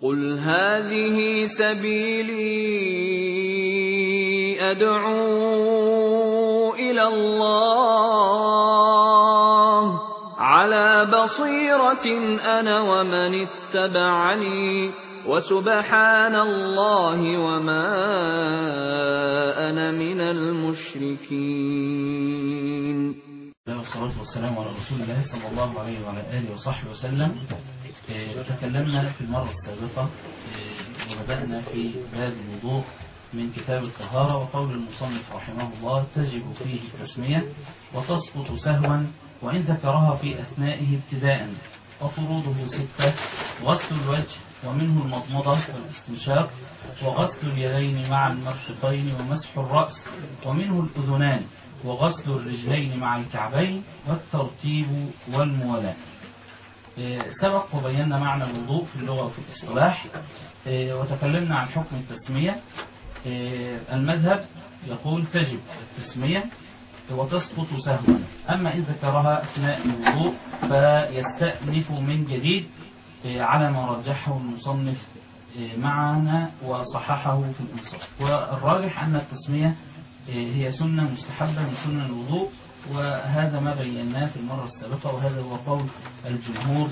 قُلْ هَٰذِهِ سَبِيلِي أَدْعُو إِلَى اللَّهِ ۚ عَلَىٰ بَصِيرَةٍ أَنَا وَمَنِ اتَّبَعَنِي ۖ وَسُبْحَانَ اللَّهِ وَمَا أَنَا مِنَ الْمُشْرِكِينَ. والصلاة والسلام على رسول الله صلى الله عليه وعلى آله وصحبه وسلم. تكلمنا في المرة السابقة وبدأنا في باب الوضوء من كتاب الطهارة، وقول المصنف رحمه الله: تجب فيه التسمية وتسقط سهوا وإن ذكرها في أثنائه ابتداء، وفروضه 6: غسل الوجه ومنه المضمضة والاستنشاق، وغسل اليدين مع المرفقين، ومسح الرأس ومنه الأذنان، وغسل الرجلين مع الكعبين، والترتيب والموالاة. سبق وبينا معنى الوضوء في اللغة وفي الاصطلاح، وتكلمنا عن حكم التسمية. المذهب يقول تجب التسمية وتسقط سهوا، أما إن ذكرها أثناء الوضوء فيستأنف من جديد على ما رجحه المصنف معنا وصححه في الإنصاف. والراجح أن التسمية هي سنة مستحبة من سنن الوضوء، وهذا ما بيناه في المرة السابقة، وهذا هو قول جمهور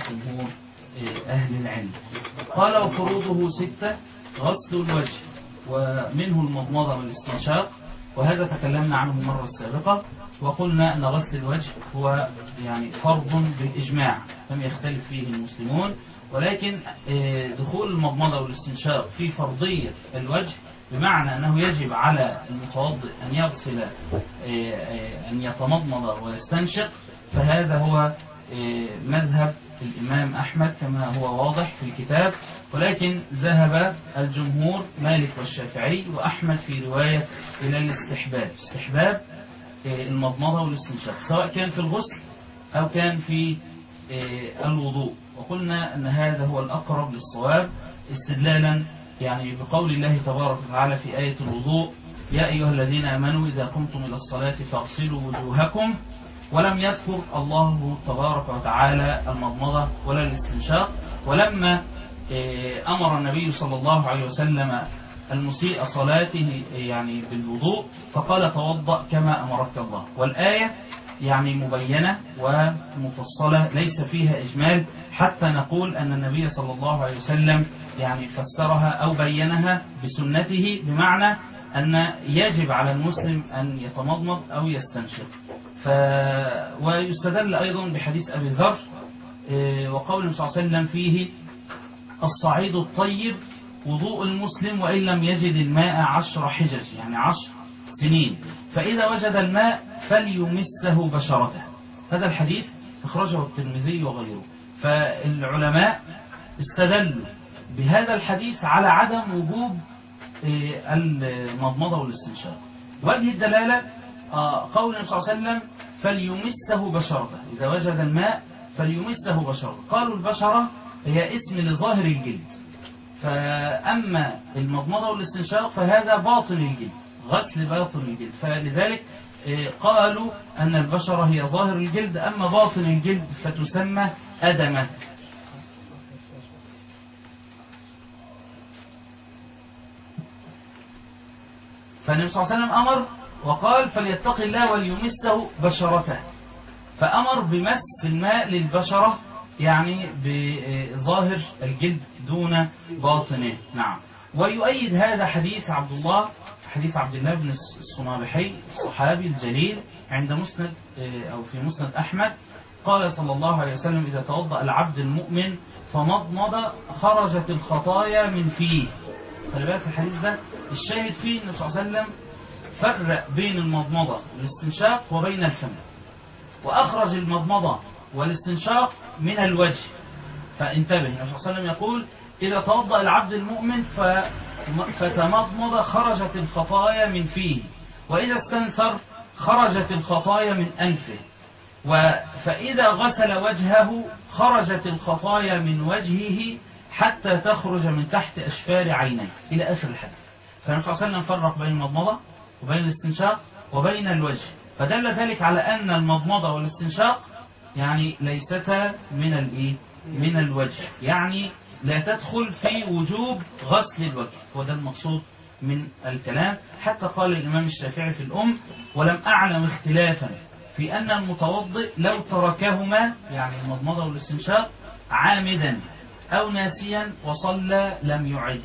أهل العلم. قال: وفروضه 6: غسل الوجه ومنه المضمضة والاستنشاق، وهذا تكلمنا عنه المرة السابقة، وقلنا أن غسل الوجه هو فرض بالإجماع لم يختلف فيه المسلمون، ولكن دخول المضمضة والاستنشاق في فرضية الوجه بمعنى أنه يجب على المتوضئ أن يغسل أن يتمضمض ويستنشق، فهذا هو مذهب الإمام أحمد كما هو واضح في الكتاب، ولكن ذهب الجمهور مالك والشافعي وأحمد في رواية إلى استحباب المضمضة والاستنشاق، سواء كان في الغسل أو كان في الوضوء. وقلنا أن هذا هو الأقرب للصواب استدلالا بقول الله تبارك وتعالى في آية الوضوء: يا أيها الذين آمنوا إذا قمتم إلى الصلاة فاغسلوا وجوهكم، ولم يذكر الله تبارك وتعالى المضمضة ولا الاستنشاق. ولما أمر النبي صلى الله عليه وسلم المسيء صلاته بالوضوء فقال: توضأ كما أمرك الله. والآية مبينة ومفصلة ليس فيها إجمال، حتى نقول أن النبي صلى الله عليه وسلم فسرها أو بينها بسنته، بمعنى أن يجب على المسلم أن يتمضمض أو يستنشق. ويستدل أيضا بحديث أبي ذر وقول صلى الله عليه وسلم فيه: الصعيد الطيب وضوء المسلم وإن لم يجد الماء 10 حجج، 10 سنين، فإذا وجد الماء فليمسه بشرته. هذا الحديث أخرجه الترمذي وغيره. فالعلماء استدلوا بهذا الحديث على عدم وجوب المضمضة والاستنشاق. وجه الدلالة قول النبي صلى الله عليه وسلم: فليمسه بشرته، إذا وجد الماء فليمسه بشرته. قالوا البشرة هي اسم لظاهر الجلد، فأما المضمضة والاستنشاق فهذا باطن الجلد، غسل باطن الجلد، فلذلك قالوا أن البشرة هي ظاهر الجلد، أما باطن الجلد فتسمى أدمة. فالنبي صلى الله عليه وسلم أمر وقال: فليتق الله وليمسه بشرته، فأمر بمس الماء للبشرة بظاهر الجلد دون باطنه. نعم. ويؤيد هذا حديث عبد الله بن الصنابحي الصحابي الجليل عند مسند أو في مسند أحمد، قال صلى الله عليه وسلم: إذا توضأ العبد المؤمن فمضمض خرجت الخطايا من فيه. خلي بالك الحديث ده الشاهد فيه النبي صلى الله عليه وسلم فرق بين المضمضة والاستنشاق وبين الفم، وأخرج المضمضة والاستنشاق من الوجه. فانتبه، النبي صلى الله عليه وسلم يقول: إذا توضأ العبد المؤمن فتمضمض خرجت الخطايا من فيه، وإذا استنثر خرجت الخطايا من أنفه، فإذا غسل وجهه خرجت الخطايا من وجهه حتى تخرج من تحت أشفار عينيه، إلى آخر الحديث. فالنبي صلى الله عليه وسلم فرق بين المضمضة وبين الاستنشاق وبين الوجه، فدل ذلك على أن المضمضة والاستنشاق ليستا من الوجه، لا تدخل في وجوب غسل الوجه، وده المقصود من الكلام. حتى قال الإمام الشافعي في الأم: ولم أعلم اختلافا في أن المتوضئ لو تركهما، يعني المضمضة والاستنشاق، عامدا أو ناسيا وصلى لم يعد.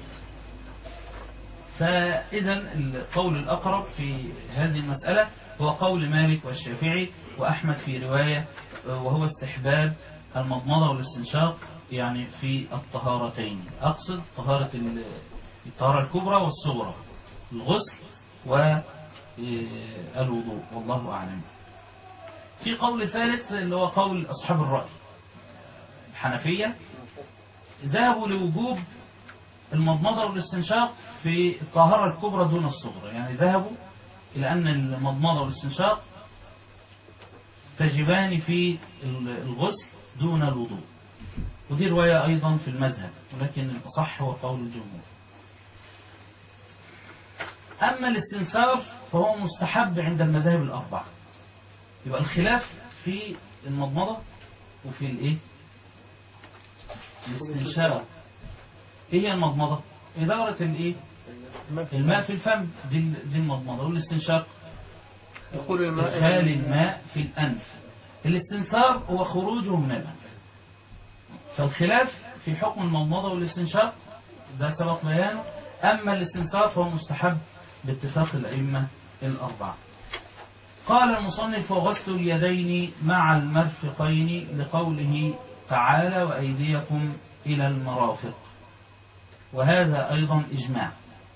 فإذا القول الأقرب في هذه المسألة هو قول مالك والشافعي وأحمد في رواية، وهو استحباب المضمضة والاستنشاق يعني في الطهارتين. أقصد الطهارة الكبرى والصغرى، الغسل والوضوء، والله أعلم. في قول ثالث اللي هو قول أصحاب الرأي الحنفية، ذهبوا لوجوب المضمضة والاستنشاق في الطهارة الكبرى دون الصغرى، يعني ذهبوا إلى أن المضمضة والاستنشاق تجبان في الغسل دون الوضوء، ودي رواية أيضا في المذهب، ولكن الأصح هو قول الجمهور. أما الاستنثار فهو مستحب عند المذاهب الأربعة. يبقى الخلاف في المضمضة وفي الإيه؟ الاستنشاق. إيه هي المضمضة؟ إدارة الإيه؟ الماء في الفم، دي المضمضة. والاستنشاق إدخال الماء في الأنف. الاستنثار هو خروجه من الأنف. فالخلاف في حكم المضمضة والاستنشاق ده سبق بيانه. أما الاستنثار فهو مستحب باتفاق الأئمة الأربعة. قال المصنف: وغسل اليدين مع المرفقين، لقوله تعالى: وأيديكم إلى المرافق. وهذا أيضا إجماع.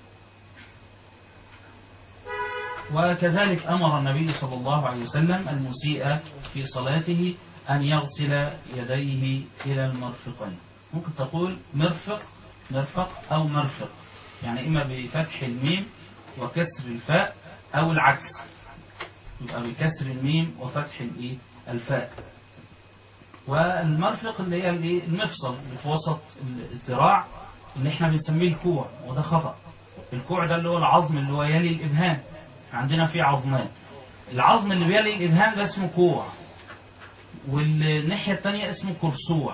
وكذلك أمر النبي صلى الله عليه وسلم المسيء في صلاته أن يغسل يديه إلى المرفقين. ممكن تقول مرفق أو مرفق، يعني إما بفتح الميم وكسر الفاء أو العكس، يبقى بكسر الميم وفتح الفاء. والمرفق اللي هي المفصل اللي في وسط الذراع، اللي احنا بنسميه الكوع، وده خطأ. الكوع ده اللي هو العظم اللي هو يلي الإبهام. عندنا فيه عظمان، العظم اللي بيلي الإبهام ده اسمه كوع، والناحية التانية اسمه كرسوع،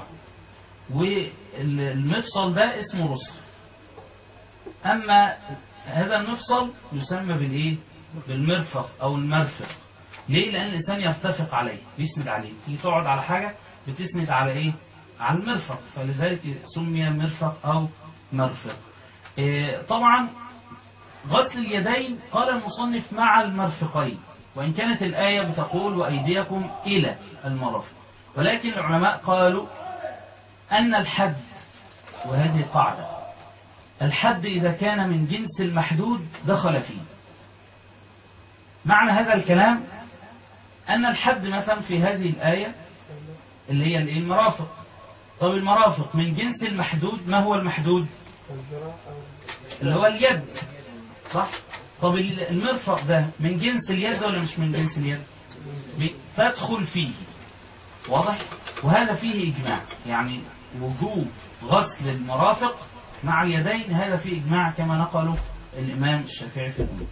والمفصل ده اسمه رسغ. أما هذا المفصل يسمى بالمرفق أو المرفق. ليه؟ لأن الإنسان يرتفق عليه، بيسند عليه. تيجي تقعد على حاجة بتسند على إيه؟ على المرفق، فلذلك سمي مرفق أو مرفق. طبعا غسل اليدين قال المصنف مع المرفقين، وإن كانت الآية بتقول وأيديكم إلى المرافق، ولكن العلماء قالوا أن الحد، وهذه قاعدة، الحد إذا كان من جنس المحدود دخل فيه. معنى هذا الكلام أن الحد مثلا في هذه الآية اللي هي المرافق. طب المرافق من جنس المحدود، ما هو المحدود؟ اللي هو اليد، صح؟ طب المرفق ده من جنس اليد ولا مش من جنس اليد؟ تدخل فيه، واضح؟ وهذا فيه إجماع، يعني وجوب غسل المرافق مع اليدين هذا فيه إجماع كما نقله الإمام الشافعي في الأم.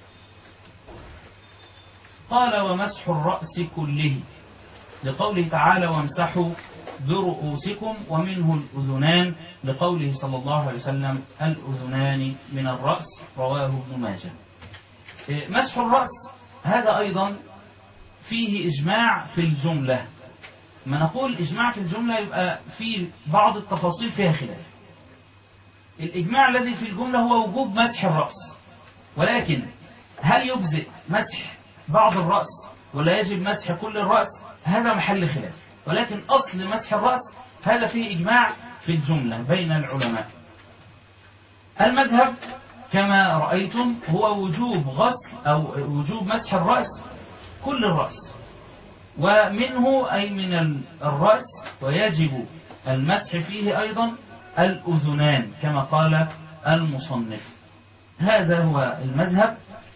قال: ومسح الرأس كله، لقوله تعالى: وامسحوا برؤوسكم ومنه الأذنان، لقوله صلى الله عليه وسلم: الأذنان من الرأس، رواه ابن ماجه. مسح الرأس هذا أيضا فيه إجماع في الجملة. ما نقول إجماع في الجملة يبقى في بعض التفاصيل فيها خلاف. الإجماع الذي في الجملة هو وجوب مسح الرأس، ولكن هل يجزئ مسح بعض الرأس ولا يجب مسح كل الرأس؟ هذا محل خلاف. ولكن أصل مسح الرأس هذا فيه إجماع في الجملة بين العلماء. المذهب كما رأيتم هو وجوب غسل أو وجوب مسح الرأس كل الرأس، ومنه أي من الرأس، ويجب المسح فيه أيضا الأذنان كما قال المصنف. هذا هو المذهب.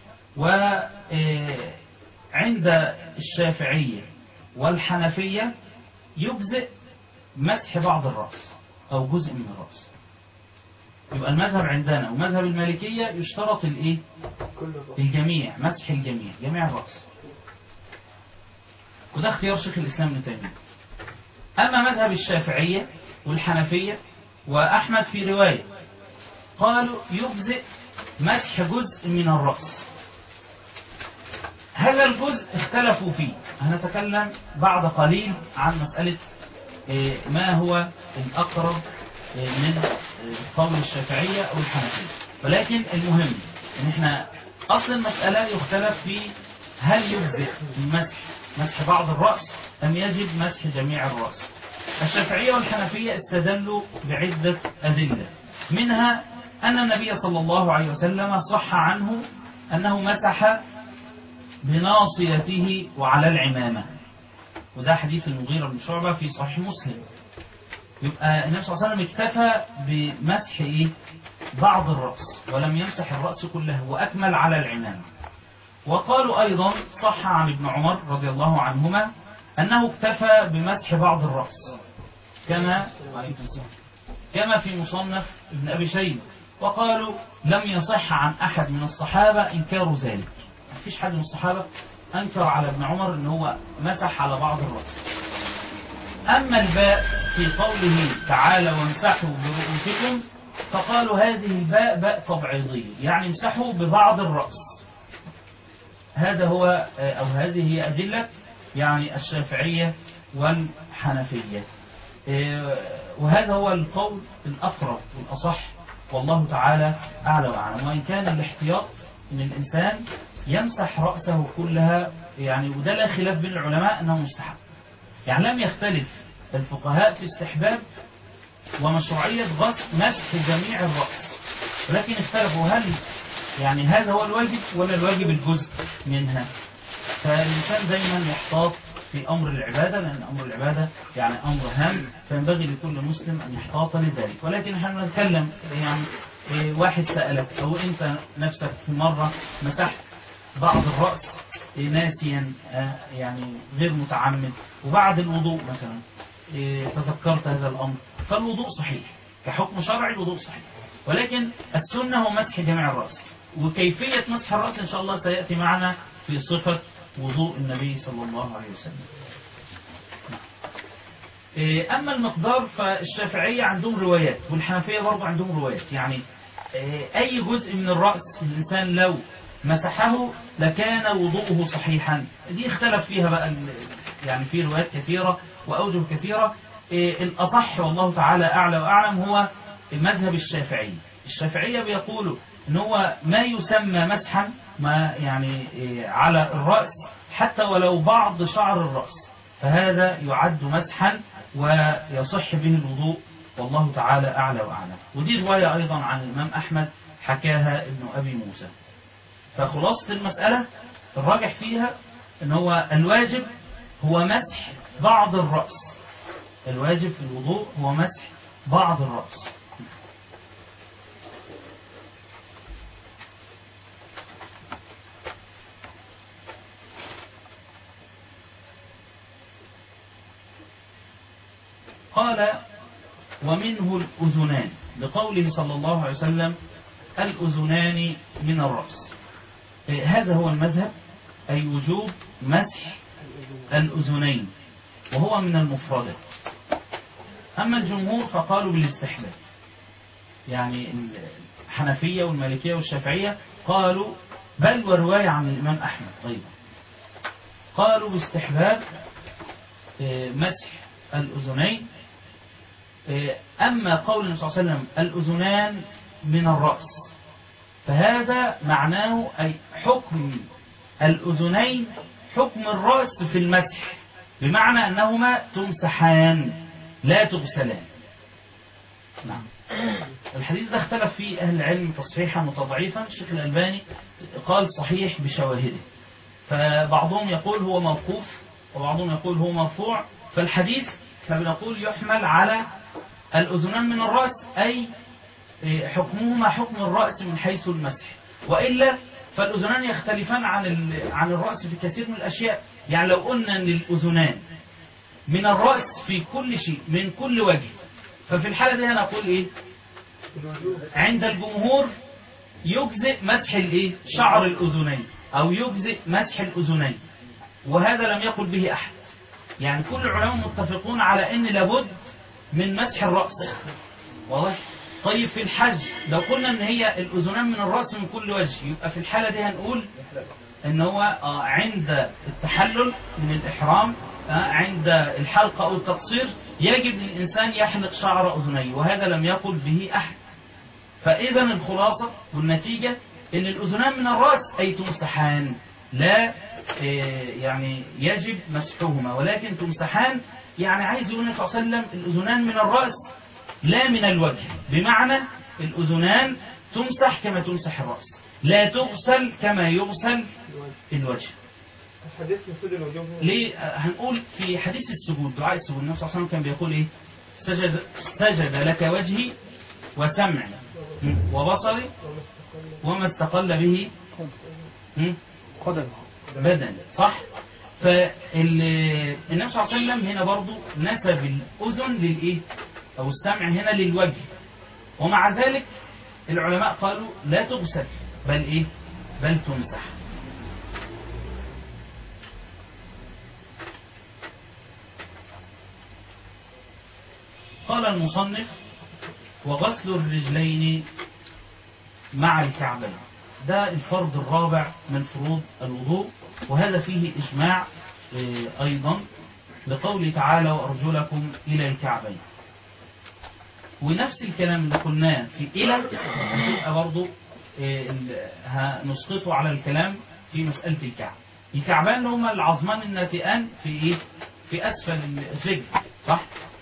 وعند الشافعية والحنفية يجزئ مسح بعض الرأس أو جزء من الرأس. يبقى المذهب عندنا ومذهب المالكية يشترط الجميع، مسح الجميع، جميع الرأس، وده اختيار شيخ الإسلام ابن تيمية. أما مذهب الشافعية والحنفية وأحمد في رواية قالوا يجزئ مسح جزء من الرأس. هذا الجزء اختلفوا فيه. هنتكلم بعد قليل عن مسألة ما هو الأقرب من قول الشافعية أو الحنفية، ولكن المهم ان احنا أصل المسألة يختلف في هل يجزئ مسح بعض الرأس أم يجب مسح جميع الرأس. الشافعية والحنفية استدلوا بعدة أدلة، منها أن النبي صلى الله عليه وسلم صح عنه أنه مسح بناصيته وعلى العمامة، وده حديث المغيرة بن شعبة في صحيح مسلم. يبقى النبي صلى الله عليه وسلم اكتفى بمسح بعض الرأس ولم يمسح الرأس كله وأكمل على العمامة. وقالوا أيضا صح عن ابن عمر رضي الله عنهما أنه اكتفى بمسح بعض الرأس كما في مصنف ابن أبي شيبة. وقالوا لم يصح عن أحد من الصحابة إنكار ذلك، ما فيش حد من الصحابة أنكر على ابن عمر أنه هو مسح على بعض الرأس. أما الباء في قوله تعالى وامسحوا برؤوسكم فقالوا هذه الباء باء تبعيضية، يعني امسحوا ببعض الرأس. هذا هو أو هذه هي أدلة يعني الشافعية والحنفية، وهذا هو القول الأقرب والأصح والله تعالى أعلى وأعلم. وإن كان الاحتياط أن الإنسان يمسح رأسه كلها يعني، وده لا خلاف بين العلماء أنه مستحب، يعني لم يختلف الفقهاء في استحباب ومشروعية مسح جميع الرأس، ولكن اختلفوا هل يعني هذا هو الواجب ولا الواجب الجزء منها. فالإنسان دايما يحتاط في أمر العبادة، لأن أمر العبادة يعني أمر هام، فينبغي لكل مسلم أن يحتاط لذلك. ولكن احنا نتكلم يعني واحد سألك أو أنت نفسك في مرة مسحت بعض الرأس ناسيا يعني غير متعمد، وبعد الوضوء مثلا تذكرت هذا الأمر، فالوضوء صحيح كحكم شرعي، الوضوء صحيح، ولكن السنة هو مسح جميع الرأس. وكيفية مسح الرأس إن شاء الله سيأتي معنا في صفة وضوء النبي صلى الله عليه وسلم. أما المقدار فالشافعية عندهم روايات والحنفية برضو عندهم روايات، يعني أي جزء من الرأس الإنسان لو مسحه لكان وضوءه صحيحا. دي اختلف فيها بقى يعني في روايات كثيرة وأوجه كثيرة. الأصح والله تعالى أعلى وأعلم هو مذهب الشافعية. الشافعية بيقولوا إن هو ما يسمى مسحا ما يعني على الرأس حتى ولو بعض شعر الرأس، فهذا يعد مسحا ويصح به الوضوء والله تعالى أعلى وأعلم. ودي رواية أيضا عن الإمام أحمد حكاها ابن أبي موسى. فخلاصة المسألة الراجح فيها إن هو الواجب هو مسح بعض الرأس، الواجب في الوضوء هو مسح بعض الرأس. قال ومنه الأذنان، لقوله صلى الله عليه وسلم الأذنان من الرأس. هذا هو المذهب، أي وجوب مسح الأذنين، وهو من المفردات. أما الجمهور فقالوا بالاستحباب، يعني الحنفية والمالكية والشافعية قالوا بل ورواية عن الإمام أحمد أيضا قالوا باستحباب مسح الأذنين. أما قول النبي صلى الله عليه وسلم الأذنان من الرأس فهذا معناه أي حكم الأذنين حكم الرأس في المسح، بمعنى أنهما تمسحان لا تغسلان. نعم. الحديث ده اختلف فيه أهل العلم تصحيحا وتضعيفا. الشيخ الألباني قال صحيح بشواهده، فبعضهم يقول هو موقوف وبعضهم يقول هو مرفوع. فالحديث فبنقول يحمل على الأذنان من الرأس، أي حكمهما حكم الرأس من حيث المسح، وإلا فالأذنان يختلفان عن الرأس في كثير من الأشياء. يعني لو قلنا أن الأذنان من الرأس في كل شيء من كل وجه، ففي الحالة دي هنقول إيه؟ عند الجمهور يجزئ مسح الإيه؟ شعر الأذنين، أو يجزئ مسح الأذنين، وهذا لم يقل به أحد. يعني كل العلماء متفقون على أن لابد من مسح الرأس، واضح؟ طيب في الحج لو قلنا ان هي الاذنان من الراس من كل وجه، يبقى في الحاله دي هنقول ان هو عند التحلل من الاحرام عند الحلقه او التقصير يجب للانسان يحلق شعر اذنيه، وهذا لم يقل به احد. فاذا الخلاصه والنتيجه ان الاذنان من الراس اي تمسحان، لا يعني يجب مسحهما ولكن تمسحان. يعني عايز يقول النبي صلى الله عليه وسلم الاذنان من الراس لا من الوجه، بمعنى الأذنان تمسح كما تمسح الرأس، لا تغسل كما يغسل الوجه. ليه؟ هنقول في حديث السجود، دعاء السجود، النبي صلى الله عليه وسلم كان بيقول ايه؟ سجد لك وجهي وسمعي وبصري وما استقل به بدني، صح؟ فالنبي صلى الله عليه وسلم هنا برضو نسب الأذن للإيه؟ أو السمع هنا للوجه، ومع ذلك العلماء قالوا لا تغسل بل إيه؟ بل تمسح. قال المصنف وغسل الرجلين مع الكعبين، ده الفرض الرابع من فروض الوضوء، وهذا فيه إجماع أيضا لقوله تعالى وأرجلكم إلى الكعبين. ونفس الكلام اللي قلناه في إلى هتبقى برضه هنسقطه على الكلام في مسألة الكعب. الكعبان هما العظمان الناتئان في إيه؟ في أسفل الرجل، صح؟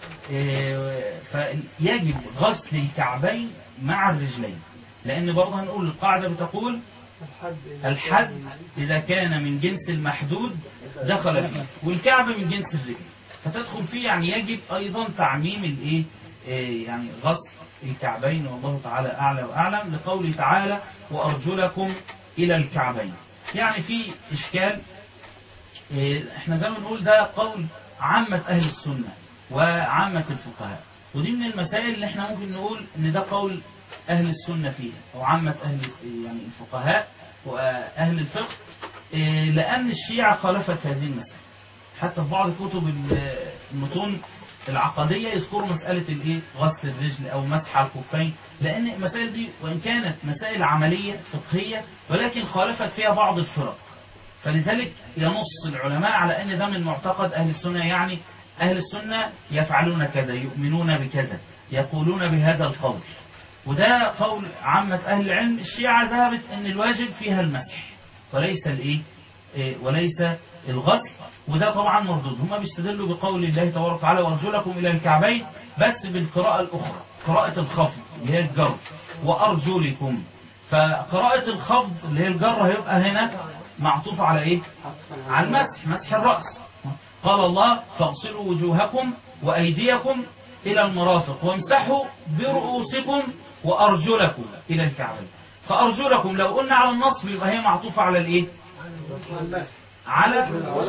فيجب غسل الكعبين مع الرجلين، لأن برضه هنقول القاعدة بتقول الحد إذا كان من جنس المحدود دخل فيه، والكعبة من جنس الرجل فتدخل فيه، يعني يجب أيضا تعميم الإيه؟ يعني غسل الكعبين، والله تعالى أعلى وأعلم، لقوله تعالى وأرجلكم إلى الكعبين. يعني في إشكال، احنا زي ما نقول ده قول عامة أهل السنة وعامة الفقهاء، ودي من المسائل اللي احنا ممكن نقول ان ده قول أهل السنة فيها أو عامة أهل يعني الفقهاء وأهل الفقه، لأن الشيعة خالفت في هذه المسألة. حتى في بعض كتب المتون العقدية يذكروا مسألة الايه؟ غسل الرجل أو مسح الخفين، لأن المسائل دي وإن كانت مسائل عملية فقهية ولكن خالفت فيها بعض الفرق، فلذلك ينص العلماء على أن ده من معتقد أهل السنة. يعني أهل السنة يفعلون كذا، يؤمنون بكذا، يقولون بهذا القول، وده قول عامة أهل العلم. الشيعة ذهبت أن الواجب فيها المسح وليس الإيه؟ وليس الغسل، وده طبعا مردود. هم بيستدلوا بقول الله تبارك وتعالى وأرجلكم إلى الكعبين، بس بالقراءة الأخرى، قراءة الخفض اللي هي الجر، وأرجلكم. فقراءة الخفض اللي هي الجر هيبقى هنا معطوف على إيه؟ على المسح، مسح الرأس. قال الله فاغسلوا وجوهكم وأيديكم إلى المرافق وامسحوا برؤوسكم وأرجلكم إلى الكعبين. فأرجلكم لو قلنا على النصب يبقى هي معطوفة على الإيه؟ على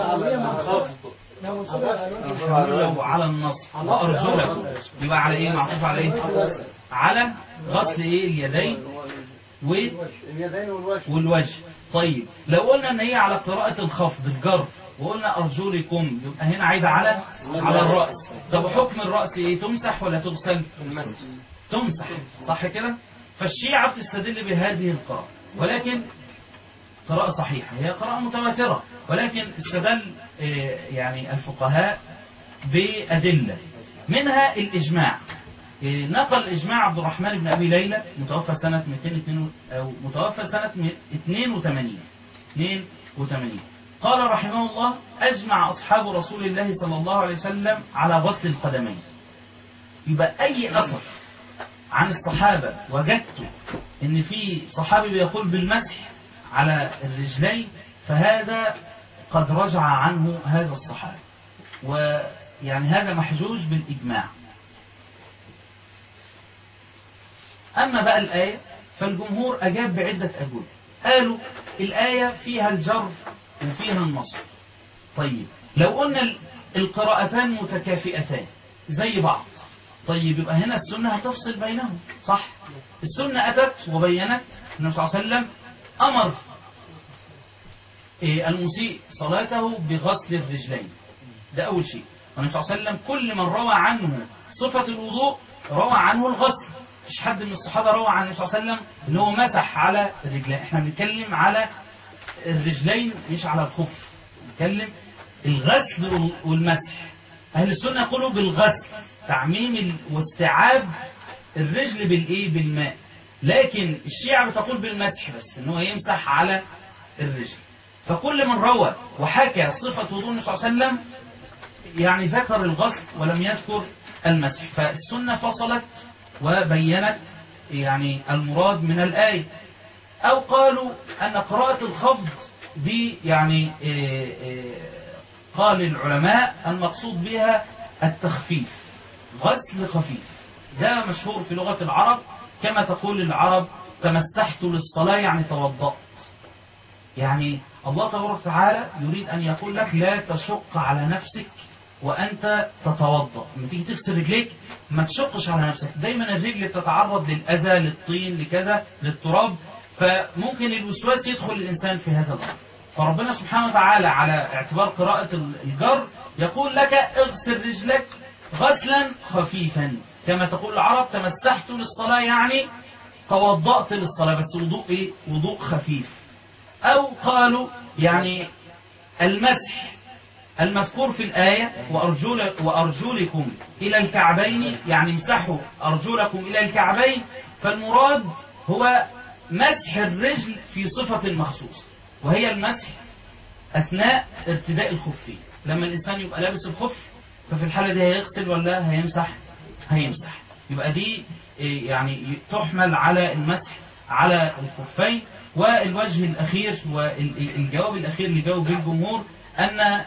لو على النصب، وأرجلكم يبقى على إيه؟ معطوفة على إيه؟ على غسل إيه؟ اليدين والوجه. طيب لو قلنا ان هي على قراءة الخفض الجر وقلنا أرجلكم يبقى هنا عايدة على الرأس. طب حكم الرأس ايه؟ تمسح ولا تغسل؟ تمسح، صح كده؟ فالشيعة بتستدل بهذه القراءة، ولكن قراءة صحيحة، هي قراءة متواترة، ولكن استدل يعني الفقهاء بأدلة منها الإجماع. نقل إجماع عبد الرحمن بن أبي ليلى متوفى سنة 82 قال رحمه الله أجمع أصحاب رسول الله صلى الله عليه وسلم على غسل القدمين. يبقى أي أثر عن الصحابة وجدته إن في صحابي بيقول بالمسح على الرجلين فهذا قد رجع عنه هذا الصحابي، ويعني هذا محجوج بالإجماع. أما بقى الآية فالجمهور أجاب بعدة أجوبة، قالوا الآية فيها الجر وفيها النصب. طيب لو قلنا القراءتان متكافئتان زي بعض، طيب يبقى هنا السنة هتفصل بينهم، صح؟ السنة أتت وبينت النبي صلى الله عليه وسلم أمر المسيء صلاته بغسل الرجلين، ده أول شيء. والنبي صلى الله عليه وسلم كل من روى عنه صفة الوضوء روى عنه الغسل. مفيش حد من الصحابة روى عن النبي صلى الله عليه وسلم ان هو مسح على الرجلين. احنا بنتكلم على الرجلين مش على الخف، بنتكلم الغسل والمسح. اهل السنة يقولوا بالغسل، تعميم واستيعاب الرجل بالايه؟ بالماء. لكن الشيعة بتقول بالمسح بس، ان هو يمسح على الرجل. فكل من روى وحكى صفة وضوء النبي صلى الله عليه وسلم يعني ذكر الغسل ولم يذكر المسح. فالسنة فصلت وبينت يعني المراد من الآية. أو قالوا أن قراءة الخفض دي يعني قال العلماء المقصود بها التخفيف، غسل خفيف. ده مشهور في لغة العرب، كما تقول العرب تمسحت للصلاة يعني توضأت. يعني الله تبارك وتعالى يريد أن يقول لك لا تشق على نفسك وأنت تتوضأ. لما تيجي تغسل رجليك ما تشقش على نفسك. دايما الرجل بتتعرض للأذى، للطين، لكذا، للتراب، فممكن الوسواس يدخل الإنسان في هذا الأمر. فربنا سبحانه وتعالى على اعتبار قراءة الجر يقول لك اغسل رجلك غسلا خفيفا، كما تقول العرب تمسحت للصلاة يعني توضأت للصلاة، بس وضوء ايه؟ وضوء خفيف. أو قالوا يعني المسح المذكور في الآية وأرجلكم إلى الكعبين، يعني امسحوا أرجلكم إلى الكعبين، فالمراد هو مسح الرجل في صفة مخصوصة، وهي المسح أثناء ارتداء الخفين. لما الإنسان يبقى لابس الخف ففي الحالة دي هيغسل ولا هيمسح؟ هيمسح. يبقى دي يعني تحمل على المسح على الخفين. والوجه الأخير والجواب الأخير اللي جاوب الجمهور أن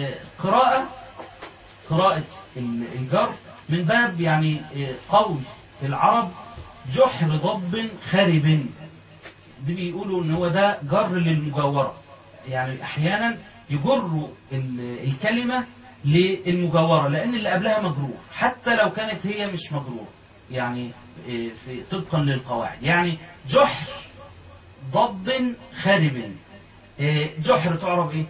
قراءة الجر من باب يعني قول العرب جحر ضب خرب. دي بيقولوا ان هو ده جر للمجاورة، يعني احيانا يجروا الكلمة للمجاورة لان اللي قبلها مجرور حتى لو كانت هي مش مجرور، يعني في طبقا للقواعد. يعني جحر ضب خرب. جحر تعرف ايه؟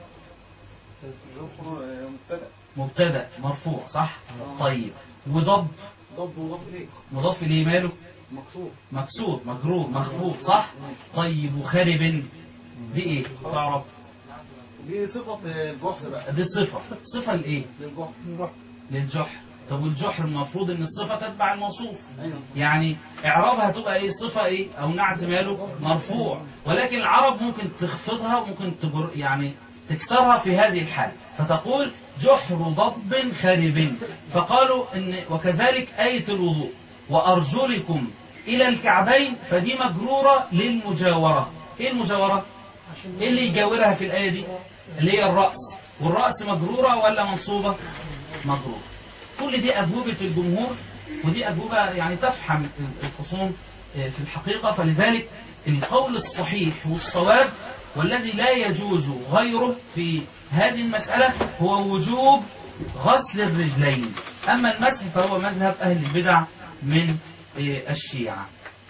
مبتدأ مرفوع صح؟ طيب وضب؟ مضاف اليه ماله؟ مكسور مجرور مخفوض صح؟ طيب وخرب دي ايه؟ تعرف؟ دي صفة الجحر بقى. دي صفة لايه؟ للجحر. طب والجحر المفروض ان الصفة تتبع الموصوف. يعني اعرابها تبقى ايه؟ صفة ايه؟ او نعت ماله؟ مرفوع. ولكن العرب ممكن تخفضها وممكن يعني تكسرها في هذه الحالة، فتقول جحر ضب خرب. فقالوا ان وكذلك آية الوضوء وأرجلكم إلى الكعبين، فدي مجرورة للمجاورة. إيه المجاورة؟ إيه اللي يجاورها في الآية دي؟ اللي هي الرأس. والرأس مجرورة ولا منصوبة؟ مجرورة. كل دي أجوبة الجمهور، ودي أجوبة يعني تفحم الخصوم في الحقيقة. فلذلك القول الصحيح والصواب والذي لا يجوز غيره في هذه المسألة هو وجوب غسل الرجلين. أما المسح فهو مذهب أهل البدع من الشيعة.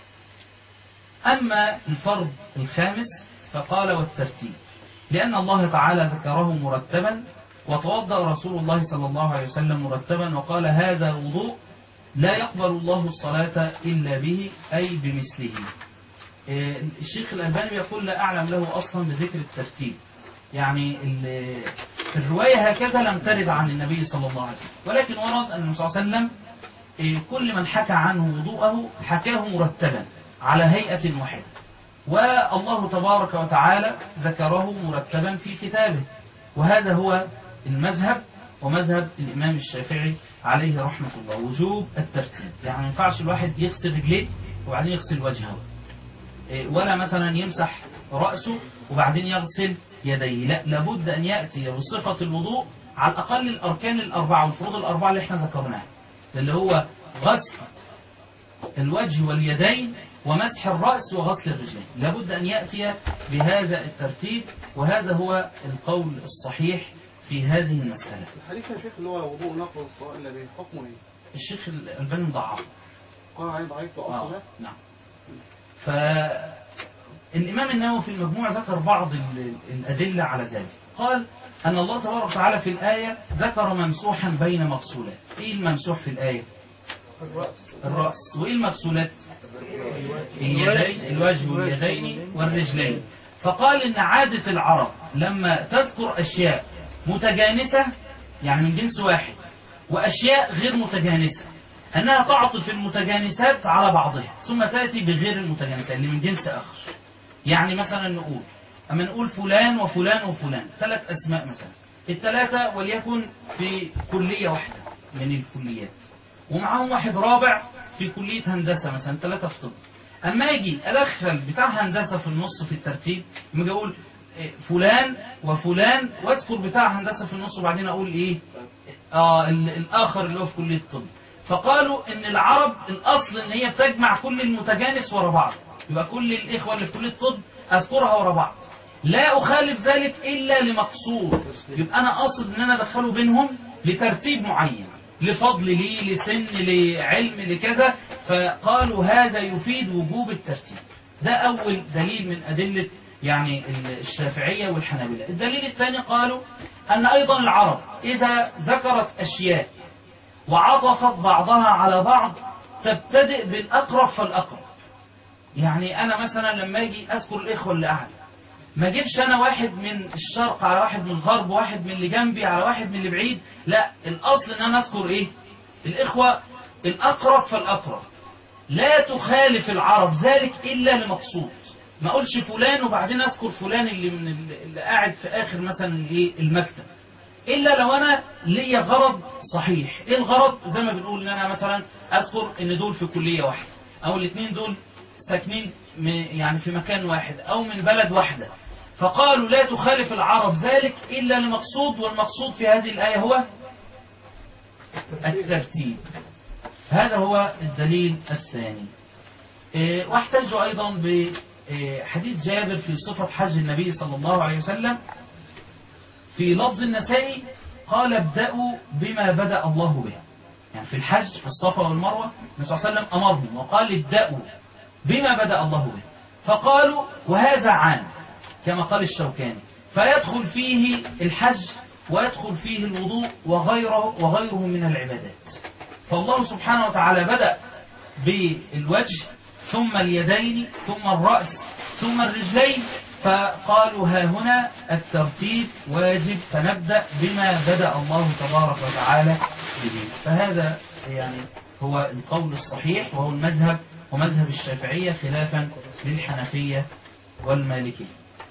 أما الفرض الخامس فقال والترتيب، لأن الله تعالى ذكره مرتبا، وتوضأ رسول الله صلى الله عليه وسلم مرتبا وقال هذا وضوء لا يقبل الله الصلاة إلا به، أي بمثله. الشيخ الألباني يقول لا أعلم له أصلا بذكر الترتيب، يعني الرواية هكذا لم ترد عن النبي صلى الله عليه وسلم، ولكن ورد أن النبي صلى الله عليه وسلم كل من حكى عنه وضوءه حكاه مرتبا على هيئة واحدة، والله تبارك وتعالى ذكره مرتبا في كتابه. وهذا هو المذهب ومذهب الإمام الشافعي عليه رحمة الله، وجوب الترتيب. يعني ما ينفعش الواحد يغسل رجليه وبعدين يغسل وجهه، ولا مثلا يمسح رأسه وبعدين يغسل يديه. لا، لابد أن يأتي بصفة الوضوء على الأقل الأركان الأربعة والفروض الأربعة اللي احنا ذكرناها، اللي هو غسل الوجه واليدين ومسح الرأس وغسل الرجلين. لابد أن يأتي بهذا الترتيب، وهذا هو القول الصحيح في هذه المسألة. الحديث يا شيخ اللي هو وضوء نقض الصلاة إلا به حكمه إيه؟ الشيخ الألباني ضعف. قال عليه ضعيف وأصله؟ نعم. فالإمام النووي في المجموع ذكر بعض الأدلة على ذلك. قال أن الله تبارك وتعالى في الآية ذكر ممسوحا بين مغسولات. إيه الممسوح في الآية؟ الرأس. وإيه المغسولات؟ اليدين، الوجه واليدين والرجلين. فقال إن عادة العرب لما تذكر أشياء متجانسة يعني من جنس واحد وأشياء غير متجانسة أنها تعطف المتجانسات على بعضها ثم تأتي بغير المتجانسات اللي من جنس آخر. يعني مثلا نقول فلان وفلان وفلان، 3 أسماء مثلا، ال3 وليكن في كلية واحدة من الكليات ومعهم واحد رابع في كلية هندسة مثلا، 3 في طب. أما أجي أدخل بتاع هندسة في النص في الترتيب، أما أجي أقول فلان وفلان واذكر بتاع هندسة في النص وبعدين أقول إيه الآخر اللي هو في كلية الطب. فقالوا إن العرب الأصل إن هي بتجمع كل المتجانس ورا بعض، يبقى كل الإخوة اللي في كلية الطب أذكرها ورا بعض، لا أخالف ذلك إلا لمقصود، يبقى أنا قاصد إن أنا أدخله بينهم لترتيب معين، لفضل لي، لسن، لعلم، لكذا. فقالوا هذا يفيد وجوب الترتيب. ده أول دليل من أدلة يعني الشافعية والحنابلة. الدليل الثاني قالوا أن أيضا العرب إذا ذكرت أشياء وعطفت بعضها على بعض تبتدئ بالأقرب فالأقرب. يعني أنا مثلا لما أجي أذكر الإخوة اللي قاعدة ما اجيبش انا واحد من الشرق على واحد من الغرب واحد من اللي جنبي على واحد من اللي بعيد، لا، الاصل ان انا اذكر ايه؟ الاخوه الاقرب فالاقرب. لا تخالف العرب ذلك الا لمقصود. ما اقولش فلان وبعدين اذكر فلان اللي قاعد في اخر مثلا الايه المكتب، الا لو انا ليا غرض صحيح. ايه الغرض؟ زي ما بنقول ان انا مثلا اذكر ان دول في كليه واحده او الاثنين دول ساكنين يعني في مكان واحد او من بلد واحده. فقالوا لا تخالف العرب ذلك إلا لمقصود، والمقصود في هذه الآية هو الترتيب. هذا هو الدليل الثاني. واحتجوا أيضا بحديث جابر في صفة حج النبي صلى الله عليه وسلم في لفظ النسائي قال ابدأوا بما بدأ الله به. يعني في الحج في الصفا والمروة النبي صلى الله عليه وسلم أمرهم وقال ابدأوا بما بدأ الله به. فقالوا وهذا عام كما قال الشوكاني، فيدخل فيه الحج ويدخل فيه الوضوء وغيره من العبادات. فالله سبحانه وتعالى بدأ بالوجه ثم اليدين ثم الرأس ثم الرجلين، فقالوا ها هنا الترتيب واجب، فنبدأ بما بدأ الله تبارك وتعالى به. فهذا يعني هو القول الصحيح وهو المذهب ومذهب الشافعية خلافا للحنفية والمالكية.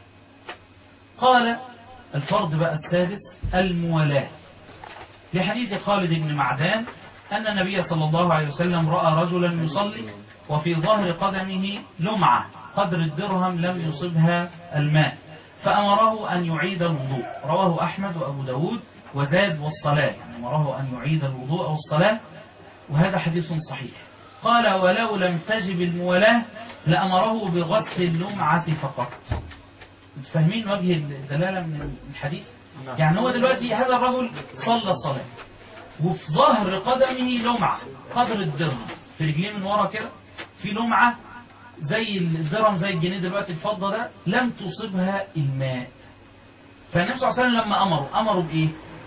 قال الفرض بقى السادس الموالاة، لحديث خالد بن معدان أن النبي صلى الله عليه وسلم رأى رجلا يصلي وفي ظهر قدمه لمعة قدر الدرهم لم يصبها الماء، فأمره أن يعيد الوضوء. رواه أحمد وأبو داود وزاد والصلاة، يعني أمره أن يعيد الوضوء والصلاة، وهذا حديث صحيح. قال ولو لم تجب الموالاة لأمره بغسل اللمعة فقط. فاهمين وجه الدلالة من الحديث؟ يعني هو دلوقتي هذا الرجل صلى الصلاة وفي ظهر قدمه لمعة قدر الدرهم، في رجليه من ورا كده في لمعة زي الدرهم زي الجنيه دلوقتي الفضة ده لم تصبها الماء. فالنبي صلى الله عليه وسلم لما أمروا بإيه؟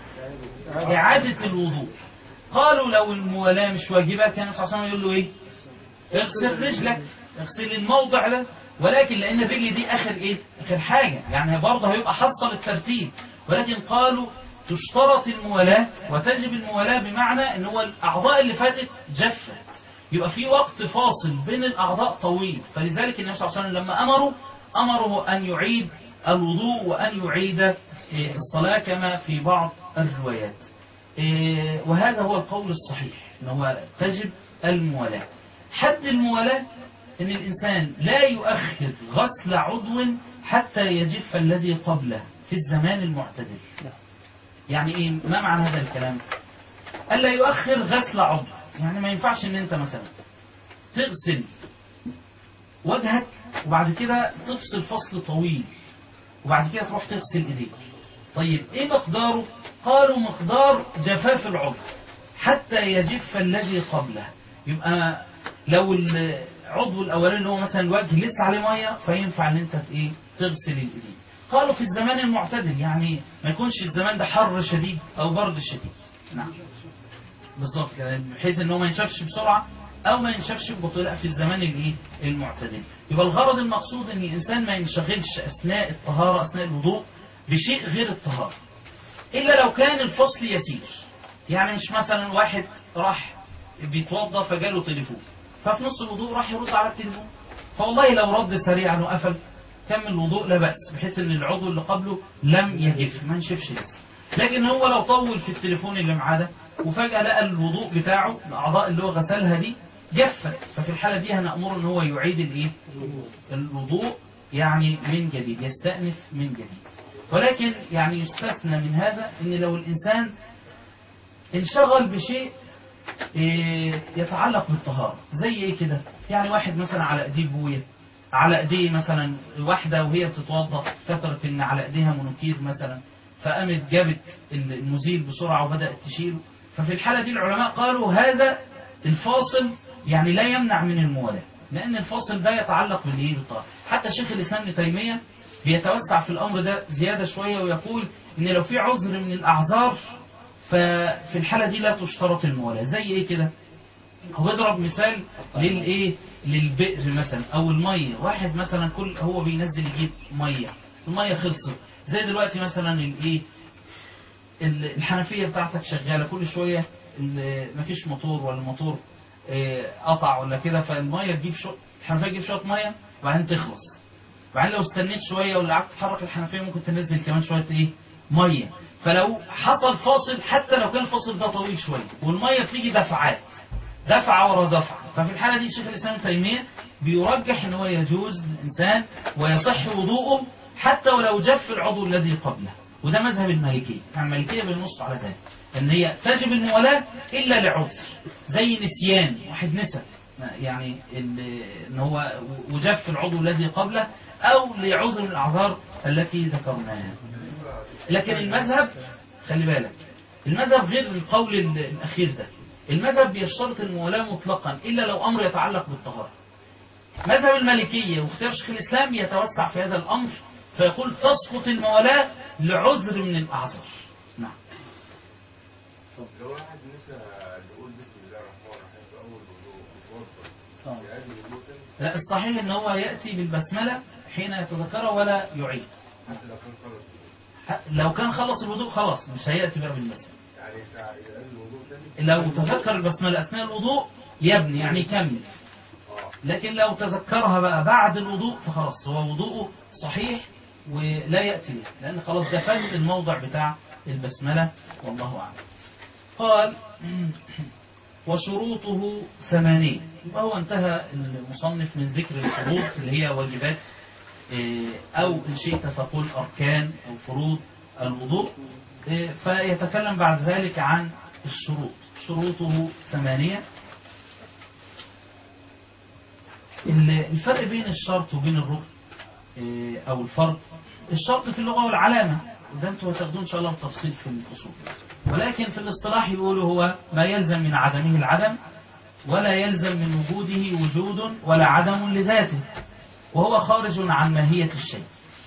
إعادة الوضوء. قالوا لو الموالاة مش واجبة كان النبي صلى الله عليه وسلم يقول له إيه؟ اغسل رجلك، اغسل الموضع ده، ولكن لأن الرجل دي آخر إيه؟ آخر حاجة، يعني برضه هيبقى حصل الترتيب، ولكن قالوا تشترط الموالاة وتجب الموالاة بمعنى أن هو الأعضاء اللي فاتت جفت، يبقى في وقت فاصل بين الأعضاء طويل. فلذلك النبي صلى الله عليه وسلم لما أمره أن يعيد الوضوء وأن يعيد الصلاة كما في بعض الروايات. وهذا هو القول الصحيح أن هو تجب الموالاة. حد الموالاة أن الإنسان لا يؤخر غسل عضو حتى يجف الذي قبله في الزمان المعتدل. يعني إيه؟ ما معنى هذا الكلام؟ ألا يؤخر غسل عضو، يعني ما ينفعش أن أنت مثلا تغسل وجهك وبعد كده تفصل فصل طويل وبعد كده تروح تغسل إيديك. طيب إيه مقداره؟ قالوا مقدار جفاف العضو حتى يجف الذي قبله. يبقى لو العضو الأولاني اللي هو مثلا الوجه لسه عليه مية فينفع أن أنت تغسل الإيدين. قالوا في الزمان المعتدل، يعني ما يكونش الزمان ده حر شديد أو برد شديد. نعم. بالظبط كده، بحيث ان هو ما ينشفش بسرعه او ما ينشفش ببطء في الزمان الايه المعتدل. يبقى الغرض المقصود ان الانسان ما ينشغلش اثناء الطهاره اثناء الوضوء بشيء غير الطهاره، الا لو كان الفصل يسير. يعني مش مثلا واحد راح بيتوضا فجاله تليفون، ففي نص الوضوء راح يرد على التليفون، فوالله لو رد سريعا وقفل كمل الوضوء لا بأس، بحيث ان العضو اللي قبله لم يجف ما نشفش لسه. لكن هو لو طول في التليفون اللي معاه ده وفجأة لقى الوضوء بتاعه الأعضاء اللي هو غسلها دي جفت، ففي الحالة دي هنأمره ان هو يعيد الايه الوضوء يعني من جديد، يستأنف من جديد. ولكن يعني يستثنى من هذا ان لو الإنسان انشغل بشيء يتعلق بالطهارة. زي ايه كده؟ يعني واحد مثلا على ايديه بويه، على ايديه مثلا واحدة وهي بتتوضا افتكرت ان على ايديها منوكير مثلا، فقامت جابت المزيل بسرعة وبدأت تشيله، ففي الحالة دي العلماء قالوا هذا الفاصل يعني لا يمنع من الموالاة، لأن الفاصل ده يتعلق بالإيه بالطهارة. حتى شيخ الإسلام ابن تيمية بيتوسع في الأمر ده زيادة شوية ويقول إن لو في عذر من الأعذار ففي الحالة دي لا تشترط الموالاة. زي إيه كده؟ هو بيضرب مثال للإيه للبئر مثلا أو المية. واحد مثلا كل هو بينزل يجيب مية، المية خلصت، زي دلوقتي مثلا الإيه الحنفية بتاعتك شغالة كل شوية مفيش موتور ولا الموتور قطع ولا كده، فالمية تجيب الحنفية تجيب شوية مية وبعدين تخلص، وبعدين لو استنيت شوية ولا قعدت تحرك الحنفية ممكن تنزل كمان شوية ايه مية. فلو حصل فاصل حتى لو كان الفاصل ده طويل شوية والمية بتيجي دفعات دفعة ورا دفعة، ففي الحالة دي شيخ الإسلام ابن تيمية بيرجح ان هو يجوز للإنسان ويصح وضوءه حتى ولو جف العضو الذي قبله. وده مذهب المالكية، يعني المالكية بينص على ذلك ان هي تجب الموالاة الا لعذر، زي نسيان واحد نسى يعني ان هو وجف العضو الذي قبله او لعذر من الاعذار التي ذكرناها. لكن المذهب خلي بالك، المذهب غير القول الاخير ده، المذهب بيشترط الموالاة مطلقا الا لو امر يتعلق بالطهارة. مذهب المالكية واختيار شيخ الاسلام يتوسع في هذا الامر فيقول تسقط الموالاة لعذر من الاعذار. نعم. لو واحد نسى يقول بسم الله الرحمن الرحيم في اول وضوء يعيد الوضوء تاني؟ لا، الصحيح ان هو ياتي بالبسمله حين يتذكرها ولا يعيد. حتى لو كان خلص لو كان خلص الوضوء خلاص مش هياتي بقى بالبسمله. يعني يعيد الوضوء تاني؟ لو تذكر البسمله اثناء الوضوء يبني يعني يكمل، لكن لو تذكرها بقى بعد الوضوء فخلاص هو وضوءه صحيح ولا ياتي به، لان خلاص ده فات الموضع بتاع البسمله والله اعلم. قال وشروطه 8. وهو انتهى المصنف من ذكر الشروط اللي هي واجبات أو إن شئت فقل أركان أو فروض الوضوء، فيتكلم بعد ذلك عن الشروط. شروطه 8. الفرق بين الشرط وبين الركن أو الفرض، الشرط في اللغة والعلامة وده انتوا هتاخدون إن شاء الله بالتفصيل في الأصول، ولكن في الاصطلاح يقولوا هو ما يلزم من عدمه العدم ولا يلزم من وجوده وجود ولا عدم لذاته، وهو خارج عن ماهية الشيء.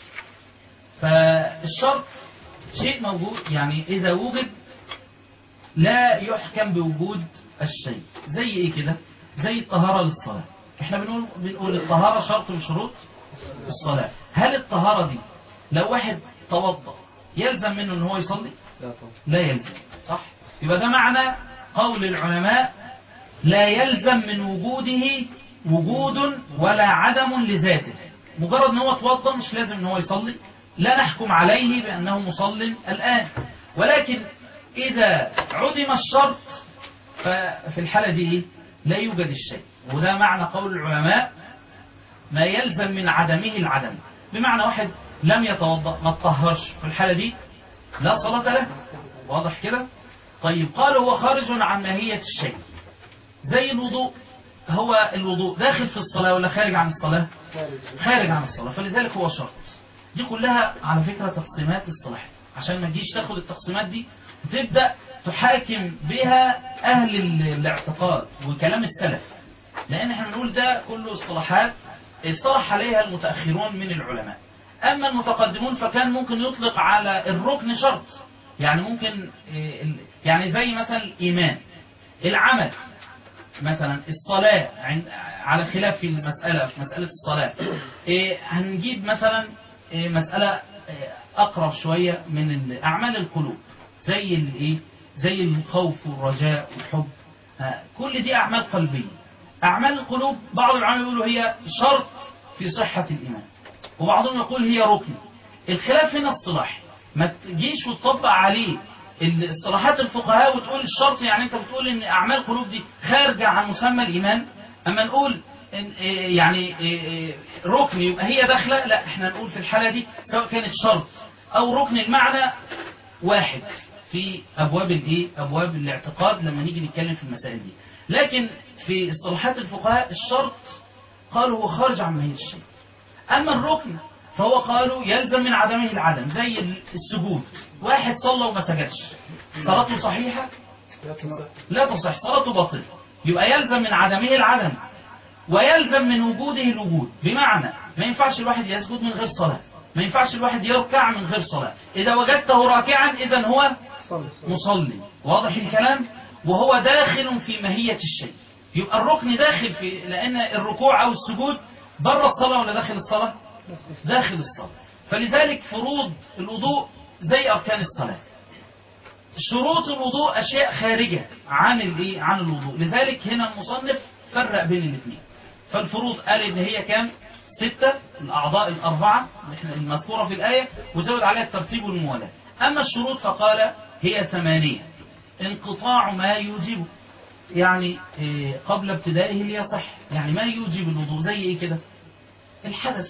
فالشرط شيء موجود يعني إذا وجد لا يحكم بوجود الشيء. زي إيه كده؟ زي الطهارة للصلاة. احنا بنقول الطهارة شرط من شروط الصلاة. هل الطهارة دي لو واحد توضأ يلزم منه ان هو يصلي؟ لا يلزم، صح؟ يبقى ده معنى قول العلماء لا يلزم من وجوده وجود ولا عدم لذاته. مجرد ان هو توضأ مش لازم ان هو يصلي، لا نحكم عليه بأنه مصل الآن، ولكن إذا عدم الشرط ففي الحالة دي إيه؟ لا يوجد الشيء. وده معنى قول العلماء ما يلزم من عدمه العدم، بمعنى واحد لم يتوضأ ما تطهرش في الحالة دي لا صلاة له. واضح كده؟ طيب قالوا هو خارج عن ماهية الشيء. زي الوضوء، هو الوضوء داخل في الصلاة ولا خارج عن الصلاة؟ خارج عن الصلاة، فلذلك هو شرط. دي كلها على فكرة تقسيمات اصطلاحية عشان ما تجيش تاخد التقسيمات دي وتبدأ تحاكم بها أهل الاعتقاد وكلام السلف، لأن احنا بنقول ده كله اصطلاحات اصطلح عليها المتأخرون من العلماء. أما المتقدمون فكان ممكن يطلق على الركن شرط، يعني ممكن يعني زي مثلا الإيمان. العمل مثلا الصلاة على خلاف في المسألة في مسألة الصلاة، هنجيب مثلا مسألة أقرب شوية من أعمال القلوب زي الإيه؟ زي الخوف والرجاء والحب. كل دي أعمال قلبية. أعمال القلوب بعض العلماء يقولوا هي شرط في صحة الإيمان، وبعضهم يقول هي ركن. الخلاف هنا اصطلاحي، ما تجيش وتطبق عليه الاصطلاحات الفقهاء وتقول الشرط، يعني انت بتقول ان اعمال القلوب دي خارجه عن مسمى الايمان. اما نقول يعني ركن يبقى هي داخله، لا احنا نقول في الحاله دي سواء كانت شرط او ركن المعنى واحد في ابواب الايه، ابواب الاعتقاد لما نيجي نتكلم في المسائل دي. لكن في اصطلاحات الفقهاء الشرط قالوا هو خارج عن ماهيه الشيء، اما الركن فهو قالوا يلزم من عدمه العدم. زي السجود، واحد صلى وما سجدش صلاته صحيحة؟ لا تصح، صلاته باطلة. يبقى يلزم من عدمه العدم ويلزم من وجوده الوجود. بمعنى ما ينفعش الواحد يسجد من غير صلاة، ما ينفعش الواحد يركع من غير صلاة. إذا وجدته راكعا إذن هو مصلي. واضح الكلام؟ وهو داخل في ماهية الشيء. يبقى الركن داخل في، لأن الركوع أو السجود بره الصلاة ولا داخل الصلاة؟ داخل الصلاة. فلذلك فروض الوضوء زي أركان الصلاة. شروط الوضوء أشياء خارجة عن الإيه؟ عن الوضوء. لذلك هنا المصنف فرق بين الاثنين. فالفروض قال إن هي كام؟ 6 الأعضاء الأربعة المذكورة في الآية، وزود عليها الترتيب والموالاة. أما الشروط فقال هي 8 انقطاع ما يوجب، يعني قبل ابتدائه ليصح. يعني ما يوجب الوضوء زي إيه كده؟ الحدث،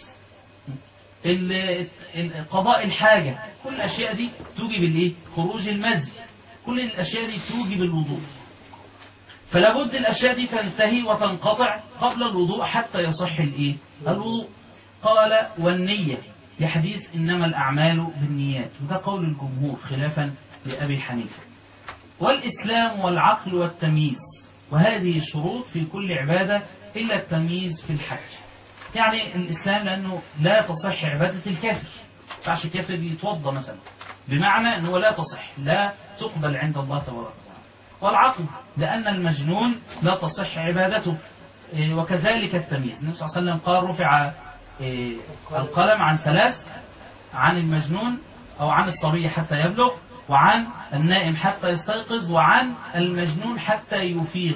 قضاء الحاجة، كل الأشياء دي توجب الإيه؟ خروج المزي. كل الأشياء دي توجب الوضوء. فلا بد الأشياء دي تنتهي وتنقطع قبل الوضوء حتى يصح الإيه؟ الوضوء. قال والنية لحديث إنما الأعمال بالنيات، وده قول الجمهور خلافا لأبي حنيفة. والإسلام والعقل والتمييز، وهذه شروط في كل عبادة إلا التمييز في الحج. يعني الإسلام لأنه لا تصح عبادة الكافر، ما ينفعش الكافر يتوضى مثلا، بمعنى أنه لا تصح، لا تقبل عند الله تبارك وتعالى. والعقل لأن المجنون لا تصح عبادته، وكذلك التمييز. النبي صلى الله عليه وسلم قال رفع القلم عن 3: عن المجنون أو عن الصبي حتى يبلغ، وعن النائم حتى يستيقظ، وعن المجنون حتى يفيق.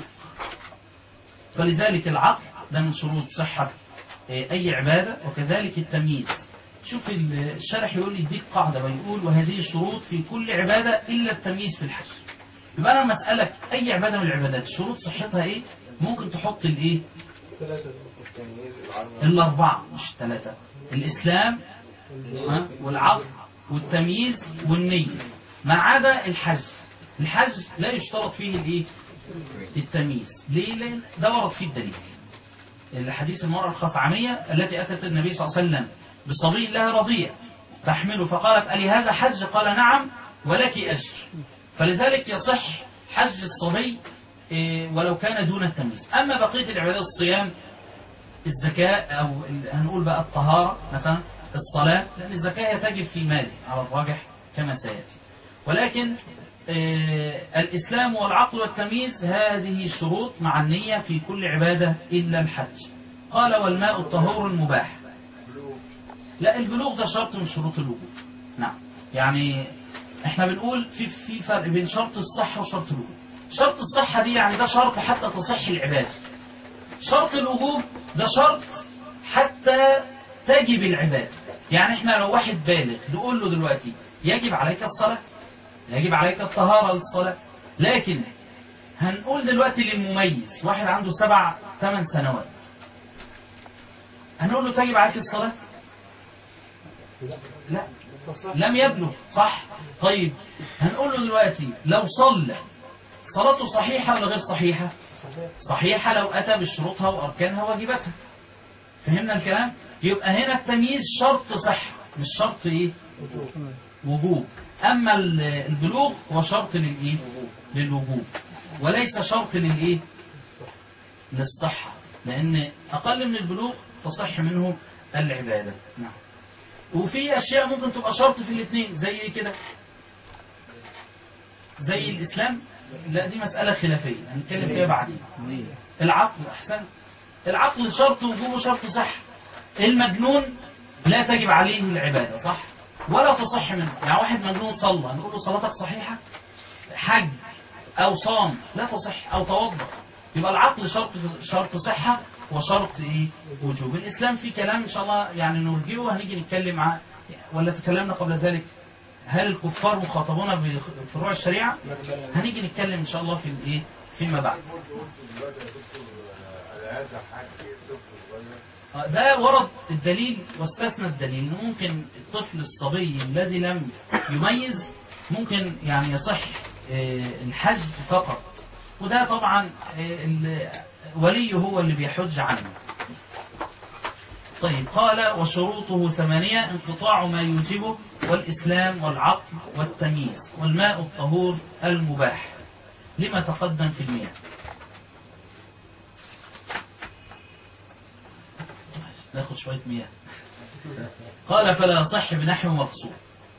فلذلك العقل ده من شروط صحة أي عبادة، وكذلك التمييز. شوف الشرح يقول يديك قاعدة ويقول وهذه الشروط في كل عبادة إلا التمييز في الحج. يبقى أنا مسألك أي عبادة من العبادات شروط صحتها إيه؟ ممكن تحط الإيه؟ 4 مش 3: الإسلام والعقل والتمييز والنية، ما عدا الحج. الحج لا يشترط فيه الإيه؟ التمييز. ليه؟ لأن ده ورد فيه الدليل. الحديث المرأة الخثعمية التي أتت النبي صلى الله عليه وسلم بصبي لها رضيع تحمله، فقالت ألي هذا حج؟ قال نعم ولك أجر. فلذلك يصح حج الصبي ولو كان دون التمييز. أما بقية العبادات الصيام، الزكاة، أو هنقول بقى الطهارة مثلا، الصلاة، لأن الزكاة تجب في ماله على الراجح كما سيأتي. ولكن الإسلام والعقل والتمييز هذه شروط مع النية في كل عبادة إلا الحج. قال والماء الطهور المباح. لا، البلوغ ده شرط من شروط الوجوب. نعم، يعني احنا بنقول في فرق بين شرط الصحة وشرط الوجوب. شرط الصحة دي يعني ده شرط حتى تصح العبادة. شرط الوجوب ده شرط حتى تجب العبادة. يعني احنا لو واحد بالغ نقول له دلوقتي يجب عليك الصلاة، يجب عليك الطهارة للصلاة، لكن هنقول دلوقتي للمميز واحد عنده 7-8 سنوات، هنقول له تجب عليك الصلاة؟ لا، لم يبلغ، صح؟ طيب هنقول له دلوقتي لو صلى صلاته صحيحة ولا غير صحيحة؟ صحيحة لو أتى بشروطها وأركانها وواجباتها. فهمنا الكلام؟ يبقى هنا التمييز شرط صح مش شرط إيه؟ وجوب. أما البلوغ هو شرط للإيه؟ للوجوب، وليس شرط للإيه؟ للصحة، لأن أقل من البلوغ تصح منه العبادة. نعم. وفي أشياء ممكن تبقى شرط في الاثنين، زي كده، زي الإسلام لا دي مسألة خلافية هنتكلم فيها بعدين. العقل أحسنت، العقل شرط وجوبه شرط صح. المجنون لا تجب عليه العبادة صح ولا تصح منه. يعني واحد مجنون صلى نقول له صلاتك صحيحة؟ حج أو صام لا تصح، أو توضأ. يبقى العقل شرط صحة وشرط إيه؟ وجوب. الإسلام في كلام إن شاء الله يعني نرجئه هنيجي نتكلم عنه، ولا تكلمنا قبل ذلك هل الكفار مخاطبون بفروع الشريعة؟ هنيجي نتكلم إن شاء الله في الإيه؟ فيما بعد. ده ورد الدليل واستثنى الدليل إنه ممكن الطفل الصبي الذي لم يميز ممكن يعني يصح الحج فقط، وده طبعا وليه هو اللي بيحج عنه. طيب قال وشروطه 8 انقطاع ما يوجبه والإسلام والعقل والتمييز والماء الطهور المباح لما تقدم في المياه. ناخد شوية مياه. قال فلا يصح بنحو مقصود.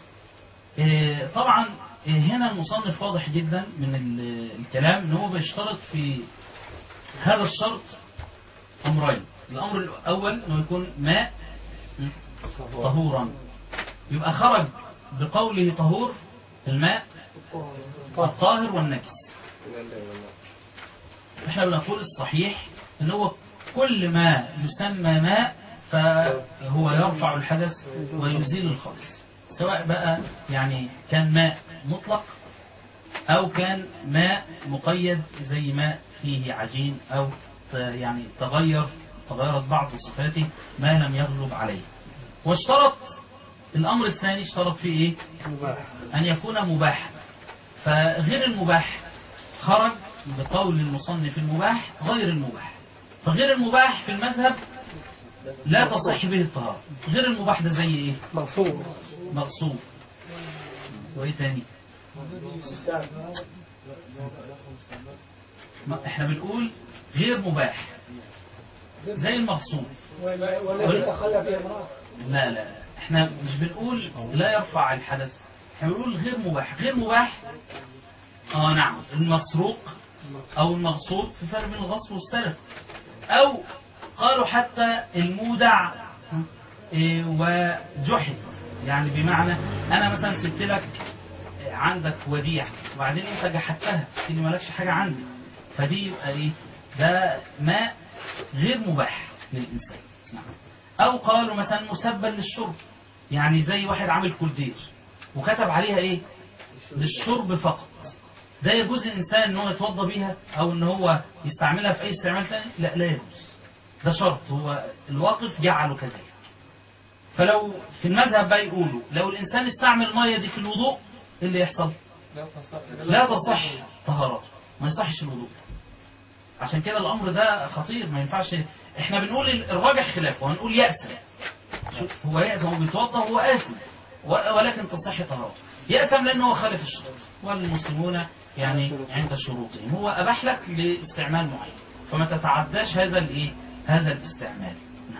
طبعا هنا المصنف واضح جدا من الكلام ان هو بيشترط في هذا الشرط امرين. الامر الاول انه يكون ماء طهورا، يبقى خرج بقوله طهور الماء الطاهر والنجس. احنا بنقول الصحيح ان هو كل ما يسمى ماء فهو يرفع الحدث ويزيل الخبث، سواء بقى يعني كان ماء مطلق أو كان ماء مقيد زي ماء فيه عجين أو يعني تغيرت بعض صفاته ما لم يغلب عليه. واشترط الأمر الثاني اشترط فيه إيه؟ أن يكون مباحا. فغير المباح خرج بقول المصنف المباح غير المباح. فغير المباح في المذهب لا تصح به الطهارة. غير المباح ده زي إيه؟ مغصوب. وإيه تاني؟ احنا بنقول غير مباح زي المغصوب. لا احنا مش بنقول لا يرفع الحدث، احنا بنقول غير مباح. غير مباح نعم المسروق او المغصوب، في فرق بين الغصب والسرقة. او قالوا حتى المودع وجحد، يعني بمعنى انا مثلا سبت لك عندك وديعة وبعدين انت جحدتها اللي مالكش حاجة عندي، فدي يبقى ايه؟ ده ماء غير مباح للإنسان. او قالوا مثلا مسبل للشرب، يعني زي واحد عامل كولدير وكتب عليها ايه؟ للشرب فقط. ده يجوز الإنسان ان هو يتوضى بيها او ان هو يستعملها في اي استعمال ثاني؟ لا يجوز. ده شرط هو الواقف جعله كذلك. فلو في المذهب بقى يقولوا لو الإنسان استعمل المية دي في الوضوء ايه اللي يحصل؟ لا تصح طهارته، ما يصحش الوضوء. عشان كده الأمر ده خطير، ما ينفعش. احنا بنقول الراجح خلافه وهنقول يأسم. هو يأسم، هو بيتوضا هو آسم ولكن تصح طهارته. يأسم لأنه هو خالف الشرط، والمسلمون يعني عند شروطهم هو أباح لك لاستعمال معين فما تتعداش هذا الاستعمال.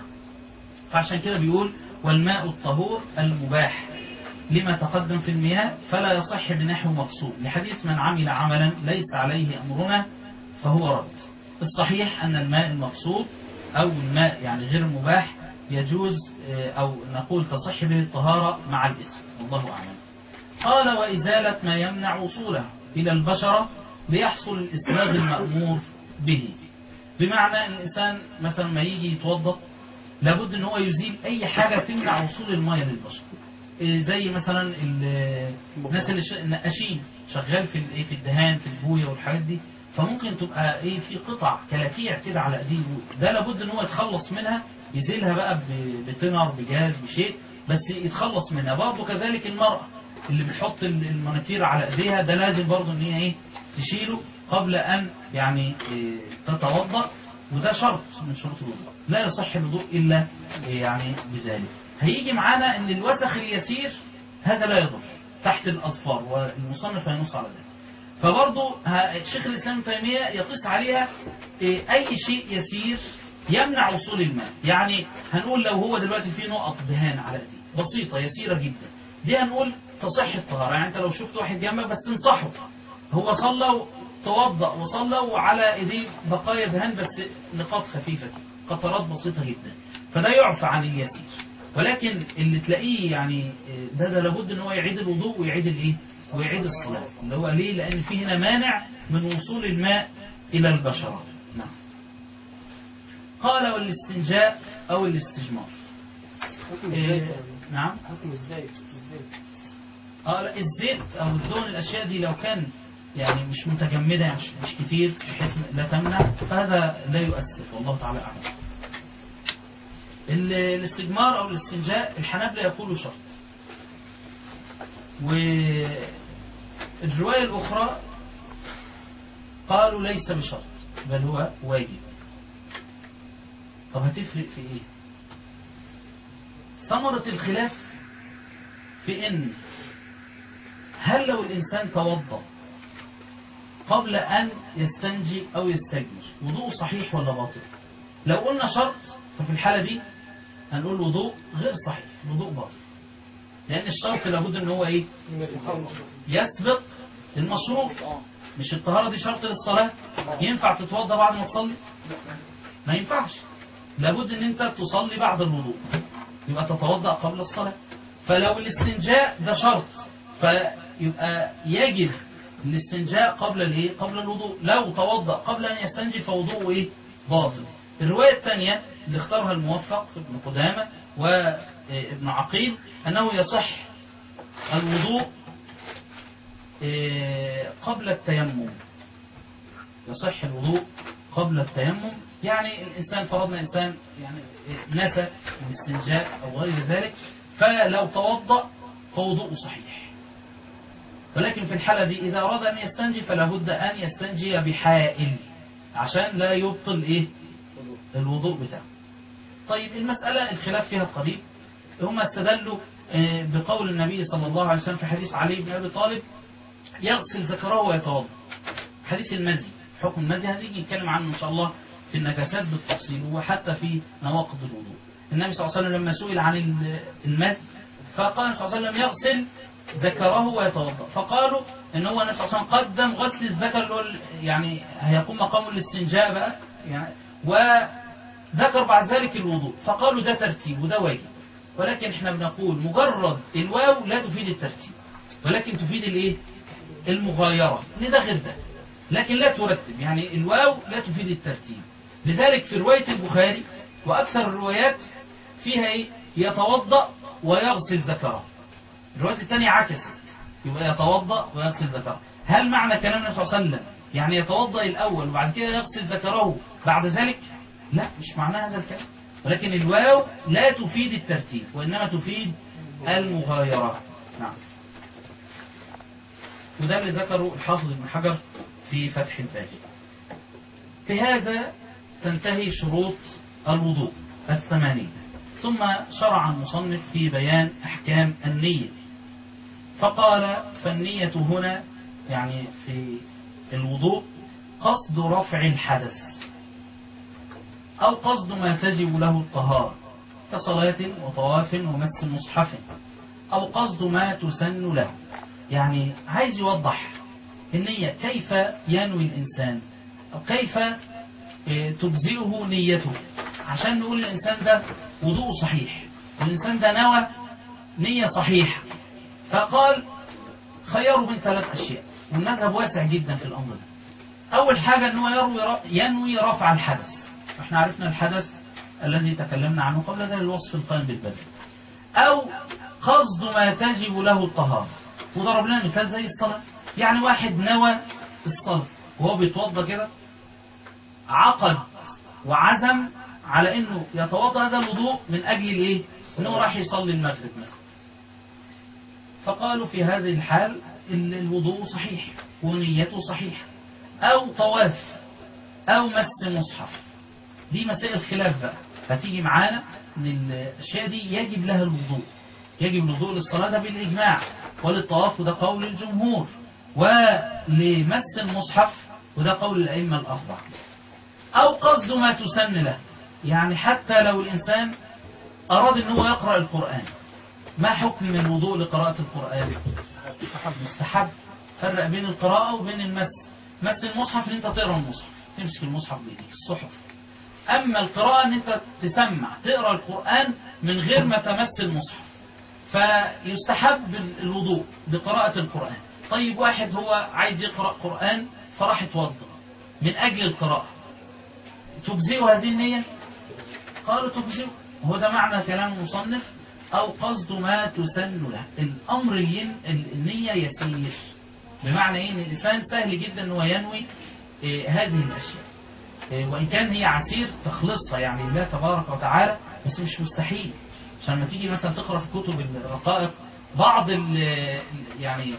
فعشان كده بيقول والماء الطهور المباح لما تقدم في المياه فلا يصح بنحو مقصود، لحديث من عمل عملا ليس عليه أمرنا فهو رد. الصحيح أن الماء المقصود أو الماء يعني غير المباح يجوز أو نقول تصح به الطهارة مع الإثم، والله أعلم. قال وإزالة ما يمنع وصوله إلى البشرة ليحصل الإسباغ المأمور به. بمعنى الإنسان مثلا ما يجي يتوضأ لابد ان هو يزيل اي حاجة تمنع وصول المياه للبشر، زي مثلا الناس اللي النقاشين شغال في الدهان في البوية والحاجات دي، فممكن تبقى في قطع كلاكيع كده على ايديه، ده لابد ان هو يتخلص منها، يزيلها بقى بتنر بجاز بشيء بس يتخلص منها. برضه كذلك المرأة اللي بتحط المناكير على ايديها ده لازم برضه ان هي تشيله قبل ان يعني تتوضأ، وده شرط من شروط الوضوء. لا يصح الوضوء إلا يعني بذلك. هيجي معانا ان الوسخ اليسير هذا لا يضر تحت الأظفار، والمصنف هينص على ذلك. فبرضه شيخ الإسلام ابن تيمية يقيس عليها أي شيء يسير يمنع وصول الماء. يعني هنقول لو هو دلوقتي في نقط دهان على ايديه بسيطة يسيرة جدا، دي هنقول تصح الطهارة. يعني انت لو شفت واحد جنبك بس انصحه، هو صلى توضأ وصلى وعلى ايديه بقايا دهان بس نقاط خفيفة قطرات بسيطة جدا، فده يعفى عن اليسير. ولكن اللي تلاقيه يعني ده لابد ان هو يعيد الوضوء ويعيد الايه ويعيد الصلاة، اللي هو ليه؟ لان في هنا مانع من وصول الماء الى البشرة. نعم. قال والاستنجاء او الاستجمار. نعم. حكم الزيت لا الزيت او الدهن الاشياء دي لو كان يعني مش متجمدة، يعني مش كتير بحيث لا تمنع، فهذا لا يؤثر والله تعالى اعلم. الاستجمار او الاستنجاء الحنابلة يقولوا شرط، والرواية الاخرى قالوا ليس بشرط بل هو واجب. طب هتفرق في ايه؟ ثمرة الخلاف في ان هل لو الانسان توضأ قبل ان يستنجي او يستجمر وضوء صحيح ولا باطل؟ لو قلنا شرط ففي الحالة دي هنقول وضوء غير صحيح، وضوء باطل، لان الشرط لابد ان هو ايه؟ يسبق المشروط. مش الطهارة دي شرط للصلاة؟ ينفع تتوضأ بعد ما تصلي؟ ما ينفعش، لابد ان انت تصلي بعد الوضوء، يبقى تتوضأ قبل الصلاة. فلو الاستنجاء ده شرط فيبقى يجب الاستنجاء قبل الايه؟ قبل الوضوء. لو توضأ قبل ان يستنجي فوضوءه ايه؟ باطل. الرواية الثانية اللي اختارها الموفق ابن قدامة وابن عقيل انه يصح الوضوء قبل التيمم. يصح الوضوء قبل التيمم، يعني الإنسان فرضنا إنسان يعني نسى الاستنجاء أو غير ذلك، فلو توضأ فوضوءه صحيح. ولكن في الحالة دي إذا أراد أن يستنجي فلا بد أن يستنجي بحائل عشان لا يبطل إيه؟ الوضوء بتاعه. طيب المسألة الخلاف فيها قريب. هم استدلوا بقول النبي صلى الله عليه وسلم في حديث علي بن أبي طالب يغسل ذكره ويتوضأ، حديث المزي، حكم المزي هنيجي نتكلم عنه إن شاء الله في النجاسات بالتفصيل وحتى في نواقض الوضوء. النبي صلى الله عليه وسلم لما سئل عن المزي فقال صلى الله عليه وسلم يغسل ذكره ويتوضأ، فقالوا إن هو النبي صلى الله عليه وسلم قدم غسل الذكر اللي هو يعني هيقوم مقام الاستنجاء بقى يعني، وذكر بعد ذلك الوضوء، فقالوا ده ترتيب وده واجب. ولكن احنا بنقول مجرد الواو لا تفيد الترتيب، ولكن تفيد الايه؟ المغايرة، ان ده غير ده، لكن لا ترتب، يعني الواو لا تفيد الترتيب. لذلك في رواية البخاري وأكثر الروايات فيها ايه؟ يتوضأ ويغسل ذكره. الرواية الثانية عكست، يبقى يتوضأ ويغسل ذكره. هل معنى كلام النبي صلى الله عليه وسلم يعني يتوضأ الأول وبعد كده يغسل ذكره بعد ذلك؟ لا، مش معنى هذا الكلام. ولكن الواو لا تفيد الترتيب وإنما تفيد المغايرة. نعم. وده اللي ذكره الحافظ ابن حجر في فتح الباري. بهذا تنتهي شروط الوضوء 8. ثم شرع المصنف في بيان أحكام النية، فقال فالنية هنا يعني في الوضوء قصد رفع الحدث أو قصد ما تجب له الطهارة كصلاة وطواف ومس مصحف، أو قصد ما تسن له. يعني عايز يوضح النية كيف ينوي الإنسان أو كيف تجزئه نيته، عشان نقول الإنسان ده وضوء صحيح والإنسان ده نوى نية صحيحة. فقال خيروا من 3 أشياء، والمذهب واسع جدا في الأمر ده. أول حاجة أنه ينوي رفع الحدث، احنا عرفنا الحدث الذي تكلمنا عنه قبل ذلك الوصف القائم بالبدن، أو قصد ما تجب له الطهارة، وضرب لنا مثال زي الصلاة. يعني واحد نوى الصلاة وهو بيتوضى كده، عقد وعزم على انه يتوضا هذا الوضوء من اجل الايه؟ انه راح يصلي المغرب مثلا. فقالوا في هذه الحال الوضوء صحيح ونيته صحيحه. او طواف او مس مصحف، دي مسائل خلاف بقى هتيجي معانا ان الاشياء دي يجب لها الوضوء، يجب الوضوء للصلاه ده بالاجماع، وللطواف وده قول الجمهور، ولمس المصحف وده قول الائمه الاربعه. أو قصد ما تسن له، يعني حتى لو الإنسان أراد أن هو يقرأ القرآن، ما حكم الوضوء لقراءة القرآن؟ مستحب. فرق بين القراءة وبين المس. مس المصحف ان انت تقرا المصحف، تمسك المصحف بايديك الصحف. اما القراءة ان انت تسمع تقرا القرآن من غير ما تمس المصحف. فيستحب الوضوء بقراءة القرآن. طيب واحد هو عايز يقرأ قرآن فراح يتوضأ من أجل القراءة، تجزئه هذه النية؟ قالوا تجزئه. هو ده معنى كلام المصنف أو قصد ما تسن له. الأمر النية يسير، بمعنى إيه؟ إن الإنسان سهل جدا أنه ينوي هذه الأشياء، وإن كان هي عسير تخلصها يعني الله تبارك وتعالى، بس مش مستحيل. عشان لما تيجي مثلا تقرأ في كتب الرقائق بعض يعني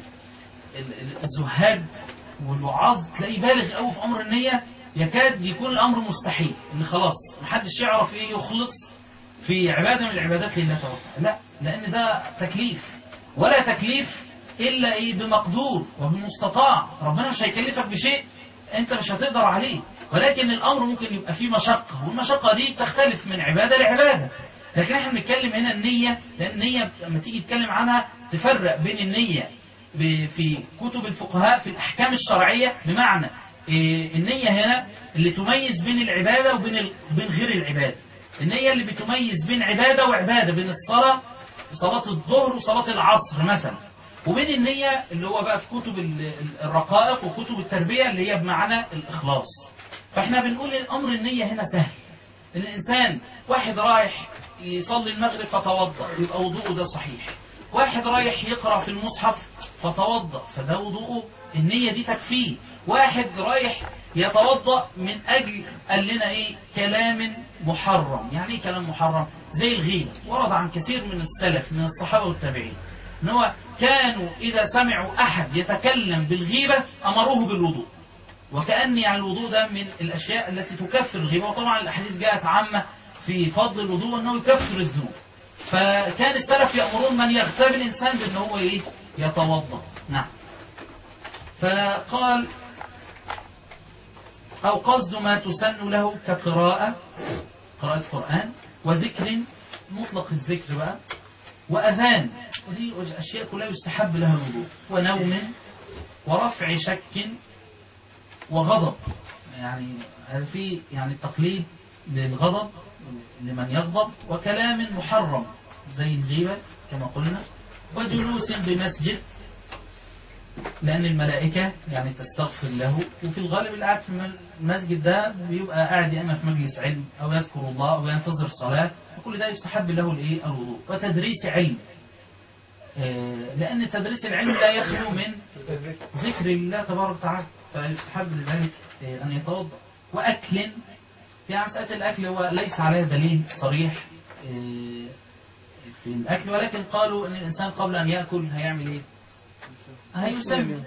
الزهاد والوعاظ تلاقيه بالغ قوي في أمر النية، يكاد يكون الأمر مستحيل إن خلاص محدش يعرف إيه يخلص في عبادة من العبادات لله تبارك وتعالى. لا، لأن ده تكليف، ولا تكليف إلا إيه؟ بمقدور وبمستطاع. ربنا مش هيكلفك بشيء أنت مش هتقدر عليه، ولكن الأمر ممكن يبقى فيه مشقة، والمشقة دي تختلف من عبادة لعبادة. لكن احنا بنتكلم هنا النية، لأن النية لما تيجي تتكلم عنها تفرق بين النية في كتب الفقهاء في الأحكام الشرعية، بمعنى النية هنا اللي تميز بين العبادة وبين غير العبادة. النية اللي بتميز بين عبادة وعبادة، بين الصلاة صلاة الظهر وصلاة العصر مثلا، وبين النية اللي هو بقى في كتب الرقائق وكتب التربية اللي هي بمعنى الإخلاص. فاحنا بنقول الأمر النية هنا سهل. إن الإنسان واحد رايح يصلي المغرب فتوضأ يبقى وضوءه ده صحيح. واحد رايح يقرأ في المصحف فتوضأ فده وضوءه النية دي تكفيه. واحد رايح يتوضأ من أجل قال لنا إيه؟ كلام محرم. يعني إيه كلام محرم؟ زي الغيبة. ورد عن كثير من السلف من الصحابة والتابعين إن هو كانوا إذا سمعوا أحد يتكلم بالغيبة أمروه بالوضوء، وكأن يعني الوضوء ده من الأشياء التي تكفر الغيبة. وطبعا الأحاديث جاءت عامة في فضل الوضوء أنه يكفر الذنوب. فكان السلف يأمرون من يغتاب الإنسان بأنه هو إيه؟ يتوضأ. نعم. فقال أو قصد ما تسن له كقراءة، قراءة قرآن، وذكر مطلق الذكر بقى، وأذان، ودي أشياء كلها يستحب لها الوضوء، ونوم، ورفع شك، وغضب. يعني هذا في يعني التقليد للغضب لمن يغضب، وكلام محرم زي الغيبة كما قلنا، وجلوس بمسجد لأن الملائكة يعني تستغفر له، وفي الغالب اللي قاعد في المسجد ده بيبقى قاعد يا إما في مجلس علم أو يذكر الله أو ينتظر صلاة، وكل ده يستحب له الإيه؟ الوضوء. وتدريس علم، لأن تدريس العلم لا يخلو من ذكر الله تبارك وتعالى، فيستحب لذلك أن يتوضأ. وأكل، يعني مسألة الأكل هو ليس عليه دليل صريح في الأكل، ولكن قالوا أن الإنسان قبل أن يأكل هيعمل إيه؟ هيسمي.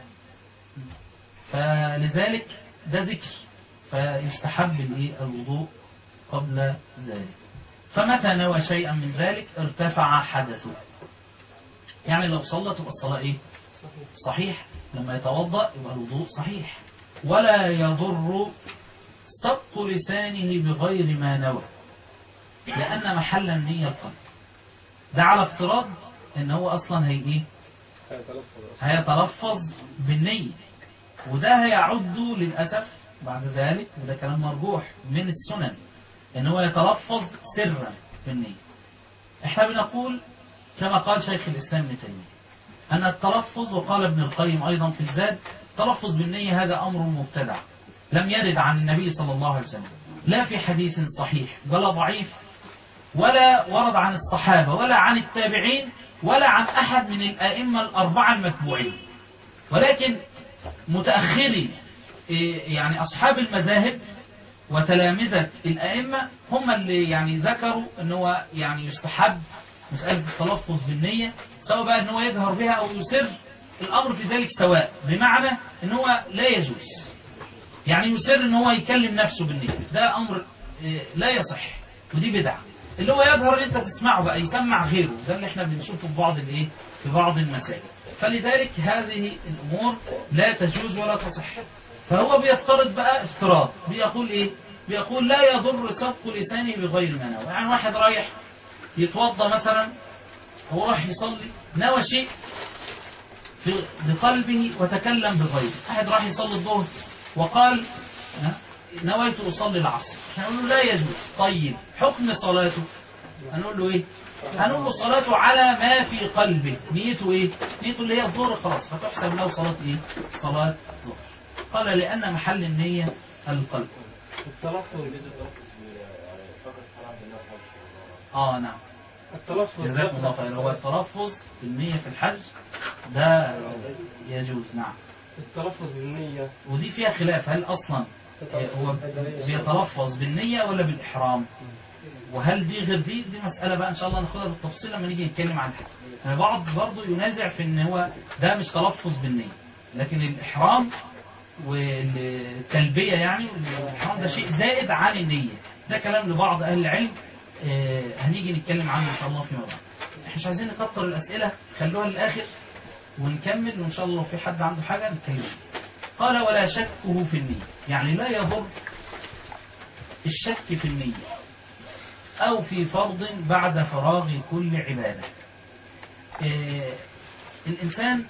فلذلك ده ذكر، فيستحب الوضوء قبل ذلك. فمتى نوى شيئا من ذلك ارتفع حدثه. يعني لو صلى تبقى الصلاة إيه؟ صحيح. لما يتوضأ يبقى الوضوء صحيح. ولا يضر سبق لسانه بغير ما نوى، لأن محل النية القلب. ده على افتراض ان هو اصلا ايه؟ هيتلفظ بالنية، وده هيعد للأسف بعد ذلك، وده كلام مرجوح من السنن، ان هو يتلفظ سرا بالنية. احنا بنقول كما قال شيخ الإسلام ابن تيمية أن التلفظ، وقال ابن القيم أيضا في الزاد، التلفظ بالنية هذا أمر مبتدع لم يرد عن النبي صلى الله عليه وسلم، لا في حديث صحيح ولا ضعيف، ولا ورد عن الصحابة ولا عن التابعين ولا عن أحد من الأئمة الأربعة المتبوعين. ولكن متأخري يعني أصحاب المذاهب وتلامذة الأئمة هم اللي يعني ذكروا أنه يعني يستحب مسألة التلفظ بالنية، سواء بقى أنه يجهر بها أو يسر، الأمر في ذلك سواء، بمعنى أنه لا يجوز يعني يسر أنه يكلم نفسه بالنية، ده أمر لا يصح، ودي بدعة. اللي هو يظهر أنت تسمعه بقى يسمع غيره، ده اللي احنا بنشوفه في بعض المساجد. فلذلك هذه الأمور لا تجوز ولا تصح. فهو بيفترض بقى افتراض، بيقول إيه؟ بيقول لا يضر سبق لسانه بغير ما نوى. يعني واحد رايح يتوضى مثلا، هو راح يصلي نوى شيء بقلبه وتكلم بغيره. واحد راح يصلي الظهر وقال نويت أصلي العصر، هنقول له لا يجوز. طيب حكم صلاته هنقول له إيه؟ هنقول له صلاته على ما في قلبه. نيته إيه؟ نيته اللي هي الظهر خلاص، فتحسب له صلاة إيه؟ صلاة ظهر. قال لأن محل النية القلب. التلفظ نعم. التلفظ جزاكم الله خير. هو التلفظ بالنية في الحج ده يجوز. نعم. التلفظ بالنية ودي فيها خلاف، هل أصلا هو بيتلفظ بالنية ولا بالإحرام؟ وهل دي غير دي مسألة بقى إن شاء الله ناخدها بالتفصيل لما نيجي نتكلم عن الحج. يعني بعض برضه ينازع في إن هو ده مش تلفظ بالنية، لكن الإحرام والتلبية يعني الإحرام ده شيء زائد عن النية. ده كلام لبعض أهل العلم، هنيجي نتكلم عنه إن شاء الله فيما بعد. احنا مش عايزين نكتر الأسئلة، خلوها للآخر ونكمل، وإن شاء الله لو في حد عنده حاجة نتكلم. قال ولا شكه في النية، يعني لا يضر الشك في النية أو في فرض بعد فراغ كل عبادة. الإنسان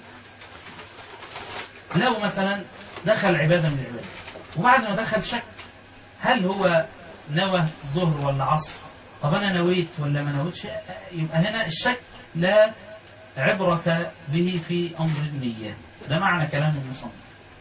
لو مثلا دخل عبادة من العبادة وبعد ما دخل شك هل هو نوى ظهر ولا عصر، طب أنا نويت ولا ما نويتش، يبقى هنا الشك لا عبرة به في أمر النية. ده معنى كلام المصنف.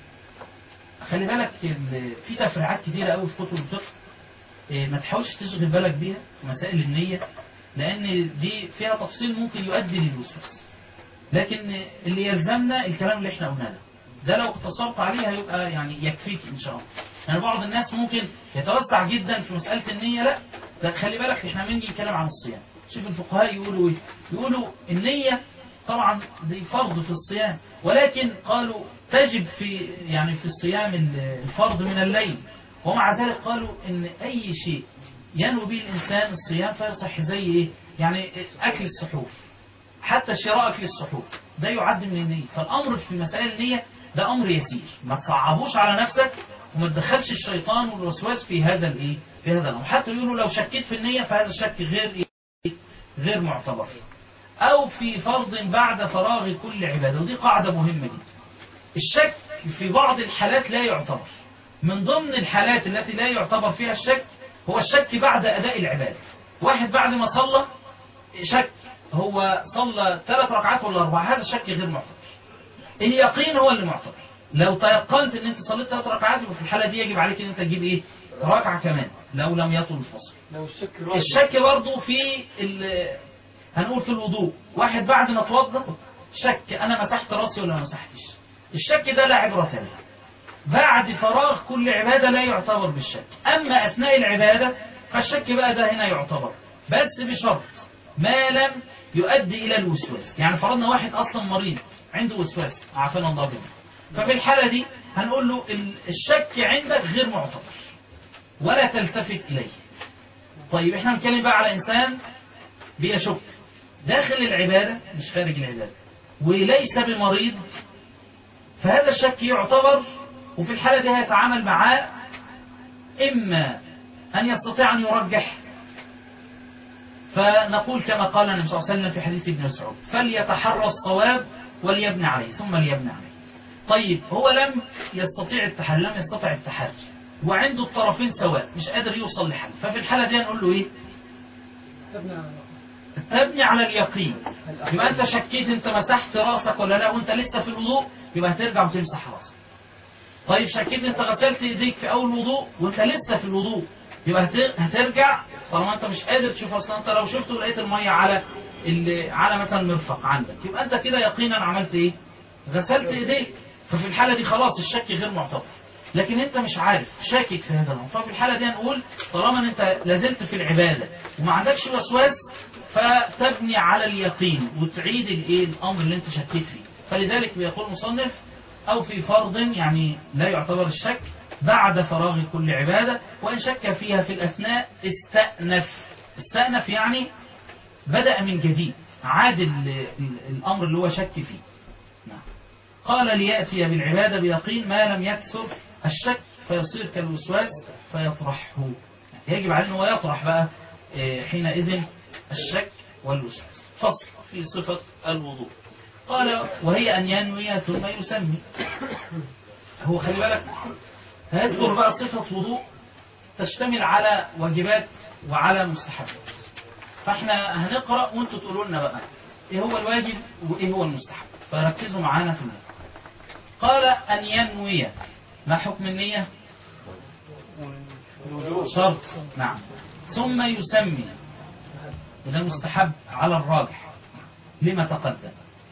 خلي بالك في تفريعات كتيرة قوي في كتب الفقه، ما تحاولش تشغل بالك بيها في مسائل النية، لأن دي فيها تفصيل ممكن يؤدي للوسوس. لكن اللي يلزمنا الكلام اللي احنا قلناه ده لو اقتصرت عليه هيبقى يعني يكفيك إن شاء الله. يعني بعض الناس ممكن يتوسع جدا في مسألة النية. لا خلي بالك، احنا بنيجي نتكلم عن الصيام. شوف الفقهاء يقولوا ايه؟ يقولوا النية طبعا دي فرض في الصيام، ولكن قالوا تجب في الصيام الفرض من الليل. ومع ذلك قالوا ان اي شيء ينوي به الانسان الصيام فيصح، زي ايه؟ يعني اكل السحور، حتى شراء اكل السحور ده يعد من النية. فالامر في مسائل النية ده امر يسير، ما تصعبوش على نفسك وما تدخلش الشيطان والوسواس في هذا الايه، في هذا الامر. حتى يقولوا لو شكيت في النية فهذا الشك غير معتبر. او في فرض بعد فراغ كل عبادة، ودي قاعدة مهمة جدا. الشك في بعض الحالات لا يعتبر. من ضمن الحالات التي لا يعتبر فيها الشك هو الشك بعد أداء العبادة. واحد بعد ما صلى شك هو صلى 3 ركعات ولا 4، هذا الشك غير معتبر. اليقين هو اللي معتبر. لو تيقنت ان انت صليت 3 ركعات يبقى في الحالة دي يجب عليك ان انت تجيب ايه؟ ركعة كمان لو لم يطل الفصل. لو الشك برضه في هنقول في الوضوء، واحد بعد ما توضأ شك انا مسحت راسي ولا ما مسحتش. الشك ده لا عبرة له. بعد فراغ كل عبادة لا يعتبر بالشك. أما أثناء العبادة فالشك بقى ده هنا يعتبر، بس بشرط ما لم يؤدي إلى الوسواس. يعني فرضنا واحد أصلا مريض عنده وسواس، عافانا الله منه، ففي الحالة دي هنقول له الشك عندك غير معتبر ولا تلتفت إليه. طيب احنا بنتكلم بقى على إنسان بيشك داخل العبادة مش خارج العبادة وليس بمريض، فهذا الشك يعتبر. وفي الحالة دي هيتعامل معاه إما أن يستطيع أن يرجح، فنقول كما قال النبي صلى الله عليه وسلم في حديث ابن مسعود فليتحرى الصواب وليبني عليه ثم ليبني عليه. طيب هو لم يستطيع التحري وعنده الطرفين سواء مش قادر يوصل لحل، ففي الحالة دي نقول له إيه؟ تبني على اليقين. يبقى أنت شكيت أنت مسحت رأسك ولا لا وأنت لسه في الوضوء، يبقى هترجع وتمسح رأسك. طيب شكيت أنت غسلت إيديك في أول وضوء وأنت لسه في الوضوء، يبقى هترجع طالما أنت مش قادر تشوف. أصلا أنت لو شفت ولقيت المية على مثلا مرفق عندك، يبقى أنت كده يقينا عملت إيه؟ غسلت إيديك. ففي الحالة دي خلاص الشك غير معتبر. لكن أنت مش عارف شاكك في هذا الأمر، ففي الحالة دي هنقول طالما أنت لازلت في العبادة وما عندكش وسواس فتبني على اليقين وتعيد الأمر اللي أنت شكيت فيه. فلذلك بيقول المصنف أو في فرض يعني لا يعتبر الشك بعد فراغ كل عبادة، وإن شك فيها في الأثناء استأنف يعني بدأ من جديد، عاد الأمر اللي هو شك فيه. نعم. قال ليأتي بالعبادة بيقين ما لم يكثر الشك فيصير كالوسواس فيطرحه. يجب عليه أنه يطرح بقى حينئذ الشك والوسواس. فصل في صفة الوضوء. قال وهي أن ينوي ثم يسمي. هو خلي بالك هيذكر بقى صفة وضوء تشتمل على واجبات وعلى مستحبات. فاحنا هنقرأ وانتوا تقولوا لنا بقى ايه هو الواجب وايه هو المستحب، فركزوا معانا في الموضوع. قال أن ينوي. ما حكم النية؟ شرط، نعم. ثم يسمي، وده مستحب على الراجح لما تقدم.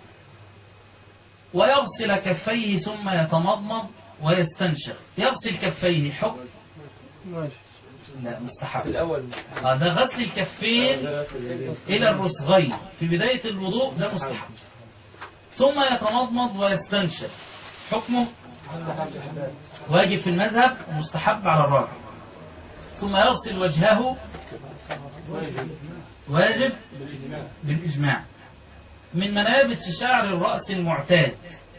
ويغسل كفيه ثم يتمضمض ويستنشق. يغسل كفيه حكم؟ لا، مستحب. ده غسل الكفين إلى الرسغين في بداية الوضوء، ده مستحب. ثم يتمضمض ويستنشق حكمه واجب في المذهب ومستحب على الراجح. ثم يغسل وجهه واجب بالإجماع. من منابت شعر الرأس المعتاد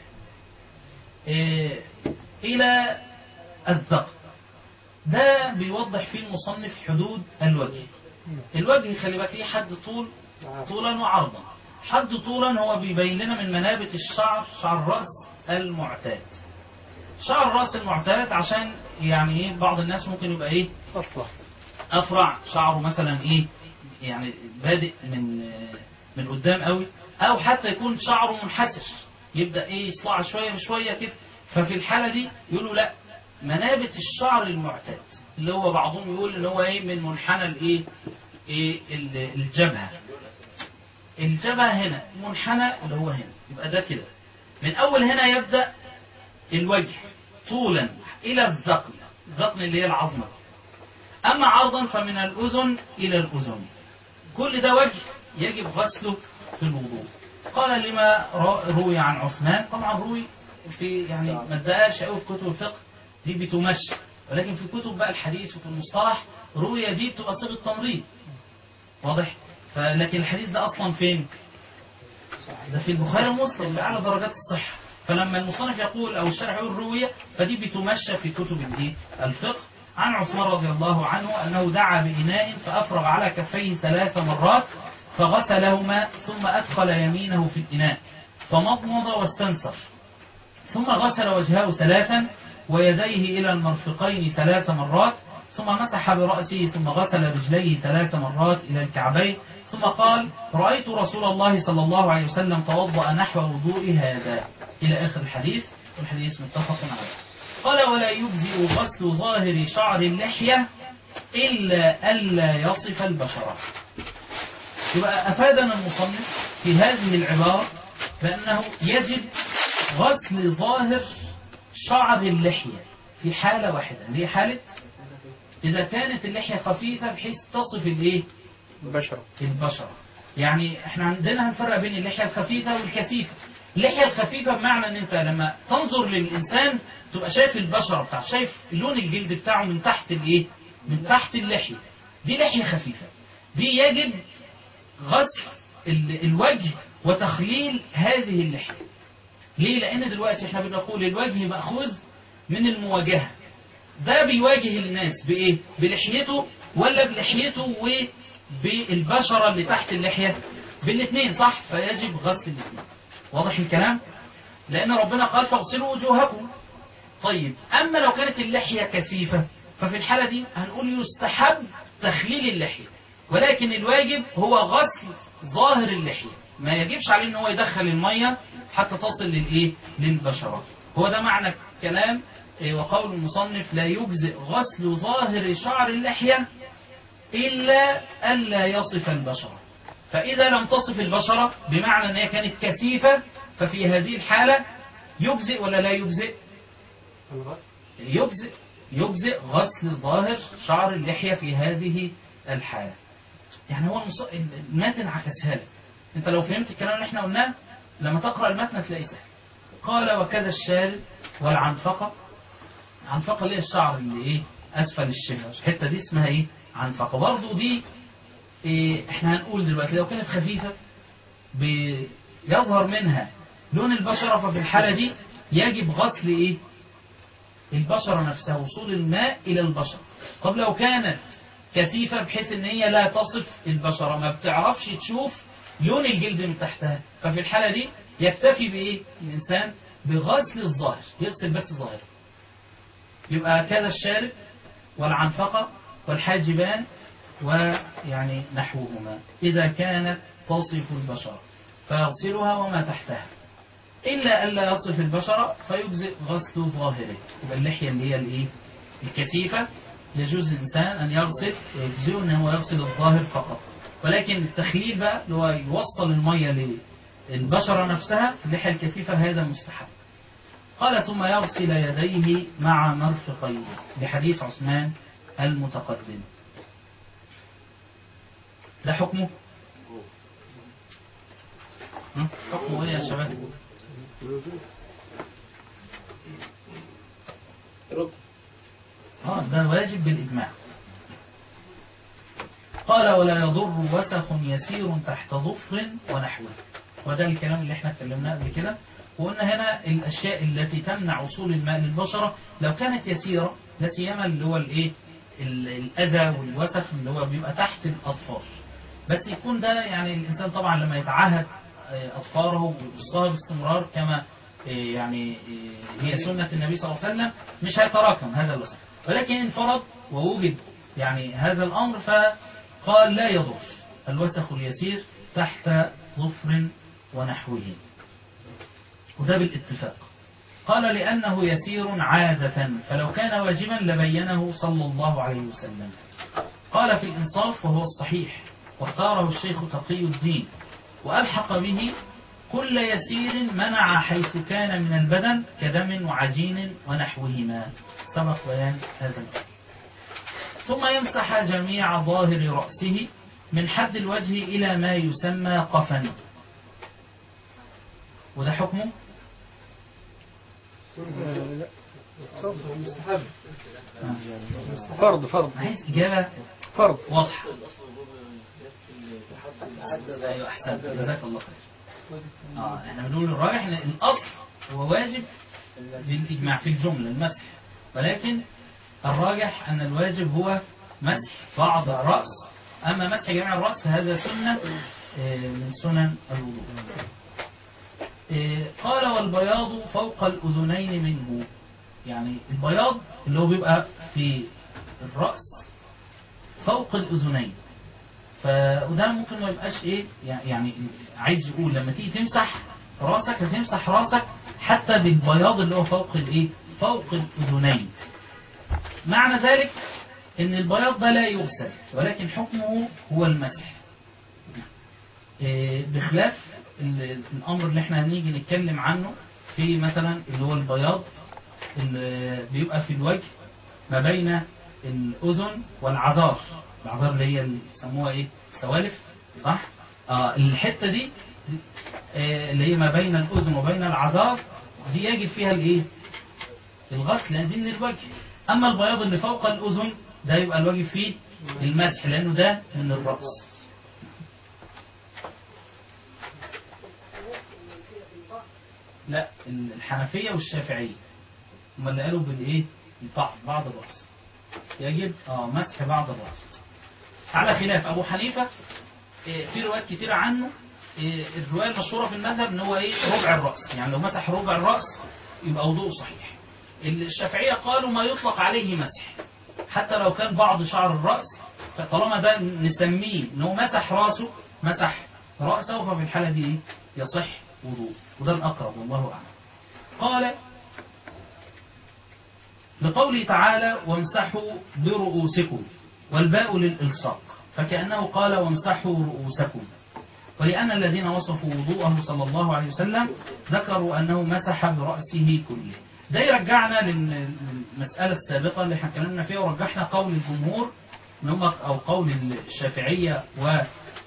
إلى الذقن. ده بيوضح فيه المصنف حدود الوجه. الوجه خلي بالك ليه حد طولا وعرضا. حد طولا هو بيبين لنا من منابت الشعر، شعر الرأس المعتاد. شعر الرأس المعتاد عشان يعني ايه، بعض الناس ممكن يبقى ايه أفرع شعره مثلا ايه، يعني بادئ من قدام قوي، او حتى يكون شعره منحسر يبدأ ايه يصلع شوية بشوية كده. ففي الحالة دي يقولوا لا، منابت الشعر المعتاد اللي هو بعضهم يقول ان هو ايه من منحنى الايه الجبهة. الجبهة هنا منحنى اللي هو هنا، يبقى ده كده من اول هنا يبدأ الوجه طولا الى الذقن. الذقن اللي هي العظمة. اما عرضا فمن الاذن الى الاذن. كل ده وجه يجب غسله في الوضوء. قال لما روي عن عثمان. طبعا روي في يعني ما ادقاش قوي في كتب الفقه، دي بتمشي، ولكن في كتب بقى الحديث وفي المصطلح روي دي بتبقى صيغه تمريض، واضح. لكن الحديث ده اصلا فين؟ ده في البخاري ومسلم في اعلى درجات الصحه. فلما المصنف يقول او الشارح يقول رويه، فدي بتمشى في كتب الايه الفقه. عن عثمان رضي الله عنه انه دعا بإناء فافرغ على كفيه 3 مرات فغسلهما ثم ادخل يمينه في الإناء فمضمض واستنثر، ثم غسل وجهه 3 ويديه إلى المرفقين 3 مرات، ثم مسح برأسه، ثم غسل رجليه 3 مرات إلى الكعبين، ثم قال: رأيت رسول الله صلى الله عليه وسلم توضأ نحو وضوء هذا، إلى آخر الحديث، والحديث متفق عليه. قال: ولا يجزئ غسل ظاهر شعر اللحية إلا ألا يصف البشرة. يبقى أفادنا المصنف في هذه العبارة بأنه يجب غسل ظاهر شعر اللحية في حالة واحدة، اللي هي حالة إذا كانت اللحية خفيفة بحيث تصف الإيه؟ البشرة. يعني احنا عندنا هنفرق بين اللحية الخفيفة والكثيفة. اللحية الخفيفة بمعنى ان انت لما تنظر للإنسان تبقى شايف البشرة بتاعته، شايف لون الجلد بتاعه من تحت الإيه؟ من تحت اللحية. دي لحية خفيفة. دي يجب غسل الوجه وتخليل هذه اللحية. ليه؟ لأن دلوقتي احنا بنقول الوجه مأخوذ من المواجهة. ده بيواجه الناس بإيه؟ بلحيته ولا بلحيته وبالبشرة اللي تحت اللحية؟ بالاثنين، صح؟ فيجب غسل الاثنين. واضح الكلام؟ لأن ربنا قال: فاغسلوا وجوهكم. طيب، أما لو كانت اللحية كثيفة ففي الحالة دي هنقول يستحب تخليل اللحية، ولكن الواجب هو غسل ظاهر اللحية. ما يجبش عليه ان هو يدخل المية حتى تصل للإيه؟ للبشرة. هو ده معنى الكلام. وقول المصنف: لا يجزئ غسل ظاهر شعر اللحية إلا ألا يصف البشرة. فإذا لم تصف البشرة بمعنى أنها كانت كثيفة، ففي هذه الحالة يجزئ ولا لا يجزئ؟ يجزئ غسل ظاهر شعر اللحية في هذه الحالة. يعني هو المتن عكسها لك. انت لو فهمت الكلام اللي احنا قلناه لما تقرأ المتن تلاقيه سهل. قال: وكذا الشارب والعنفقة. عنفقة اللي هي الشعر اللي ايه اسفل الشفة، الحتة دي اسمها ايه؟ عنفقة. برضو دي احنا هنقول دلوقتي لو كانت خفيفة بيظهر منها لون البشرة، ففي الحالة دي يجب غسل ايه؟ البشرة نفسها، وصول الماء الى البشرة. طب لو كانت كثيفة بحيث ان هي لا تصف البشرة، ما بتعرفش تشوف لون الجلد من تحتها، ففي الحالة دي يكتفي بايه الانسان؟ بغسل الظاهر، يغسل بس ظاهره. يبقى كذا الشارب والعنفقة والحاجبان ويعني نحوهما إذا كانت تصف البشرة فيغسلها وما تحتها، إلا ألا يصف البشرة فيجزئ غسل ظاهره. يبقى اللحية اللي هي الإيه؟ الكثيفة يجوز الإنسان أن يغسل ويجزئه أن هو يغسل الظاهر فقط، ولكن التخليل بقى اللي هو يوصل المية للبشرة نفسها في اللحية الكثيفة هذا مستحب. قال ثم يغسل يديه مع مرفقيه لحديث عثمان المتقدم. ده حكمه؟ حكمه ايه يا شباب؟ ده واجب بالإجماع. قال ولا يضر وسخ يسير تحت ظفر ونحوه، وده الكلام اللي احنا اتكلمناه قبل كده، وقلنا هنا الأشياء التي تمنع وصول الماء للبشرة لو كانت يسيرة، لا سيما اللي هو الايه الأذى والوسخ اللي هو بيبقى تحت الأظفار، بس يكون ده يعني الإنسان طبعا لما يتعهد أظفاره ويقصها باستمرار كما يعني هي سنة النبي صلى الله عليه وسلم مش هيتراكم هذا الوسخ، ولكن انفرض ووجد يعني هذا الأمر فقال لا يضر الوسخ اليسير تحت ظفر ونحوه، وده بالاتفاق. قال لأنه يسير عادة فلو كان واجبا لبينه صلى الله عليه وسلم. قال في الإنصاف وهو الصحيح واختاره الشيخ تقي الدين وألحق به كل يسير منع حيث كان من البدن كدم وعجين ونحوهما، سبق بيان هذا الأمر. ثم يمسح جميع ظاهر رأسه من حد الوجه إلى ما يسمى قفا، وده حكمه فرض عايز إجابة فرض واضحة. أيوة أحسن، جزاك الله خير. احنا بنقول الراجح ان الأصل هو واجب بالإجماع في الجملة المسح، ولكن الراجح أن الواجب هو مسح بعض الرأس، أما مسح جميع الرأس فهذا سنة من سنن الوضوء. قال والبياض فوق الأذنين منه، يعني البياض اللي هو بيبقى في الرأس فوق الأذنين، وده ممكن ما يبقاش ايه يعني عايز يقول لما تيجي تمسح راسك هتمسح راسك حتى بالبياض اللي هو فوق الايه فوق الأذنين. معنى ذلك ان البياض ده لا يغسل ولكن حكمه هو المسح، بخلاف الامر اللي احنا هنيجي نتكلم عنه في مثلا اللي هو البياض اللي بيبقى في الوجه ما بين الأذن والعذار، العذار اللي هي اللي يسموها ايه سوالف، صح؟ الحتة دي اللي هي ما بين الأذن وبين العذار دي يجب فيها الايه الغسل لأن دي من الوجه. أما البياض اللي فوق الأذن ده يبقى الواجب فيه المسح لأنه ده من الرأس. لا الحنفية والشافعية هم اللي قالوا بالايه بعض الرأس يجب مسح بعض الرأس، على خلاف أبو حنيفة في روايات كتيرة عنه. الرواية المشهورة في المذهب ان هو ربع الرأس، يعني لو مسح ربع الرأس يبقى وضوء صحيح. الشافعية قالوا ما يطلق عليه مسح حتى لو كان بعض شعر الرأس، فطالما ده نسميه انه مسح رأسه مسح رأسه ففي الحالة دي يصح وضوء، وده الأقرب والله أعلم. قال لقوله تعالى وامسحوا برؤوسكم والباء للإلصاق فكأنه قال وامسحوا رؤوسكم، ولأن الذين وصفوا وضوءه صلى الله عليه وسلم ذكروا أنه مسح برأسه كله. ده يرجعنا للمسألة السابقة اللي احنا اتكلمنا فيها ورجحنا قول الجمهور أو قول الشافعية و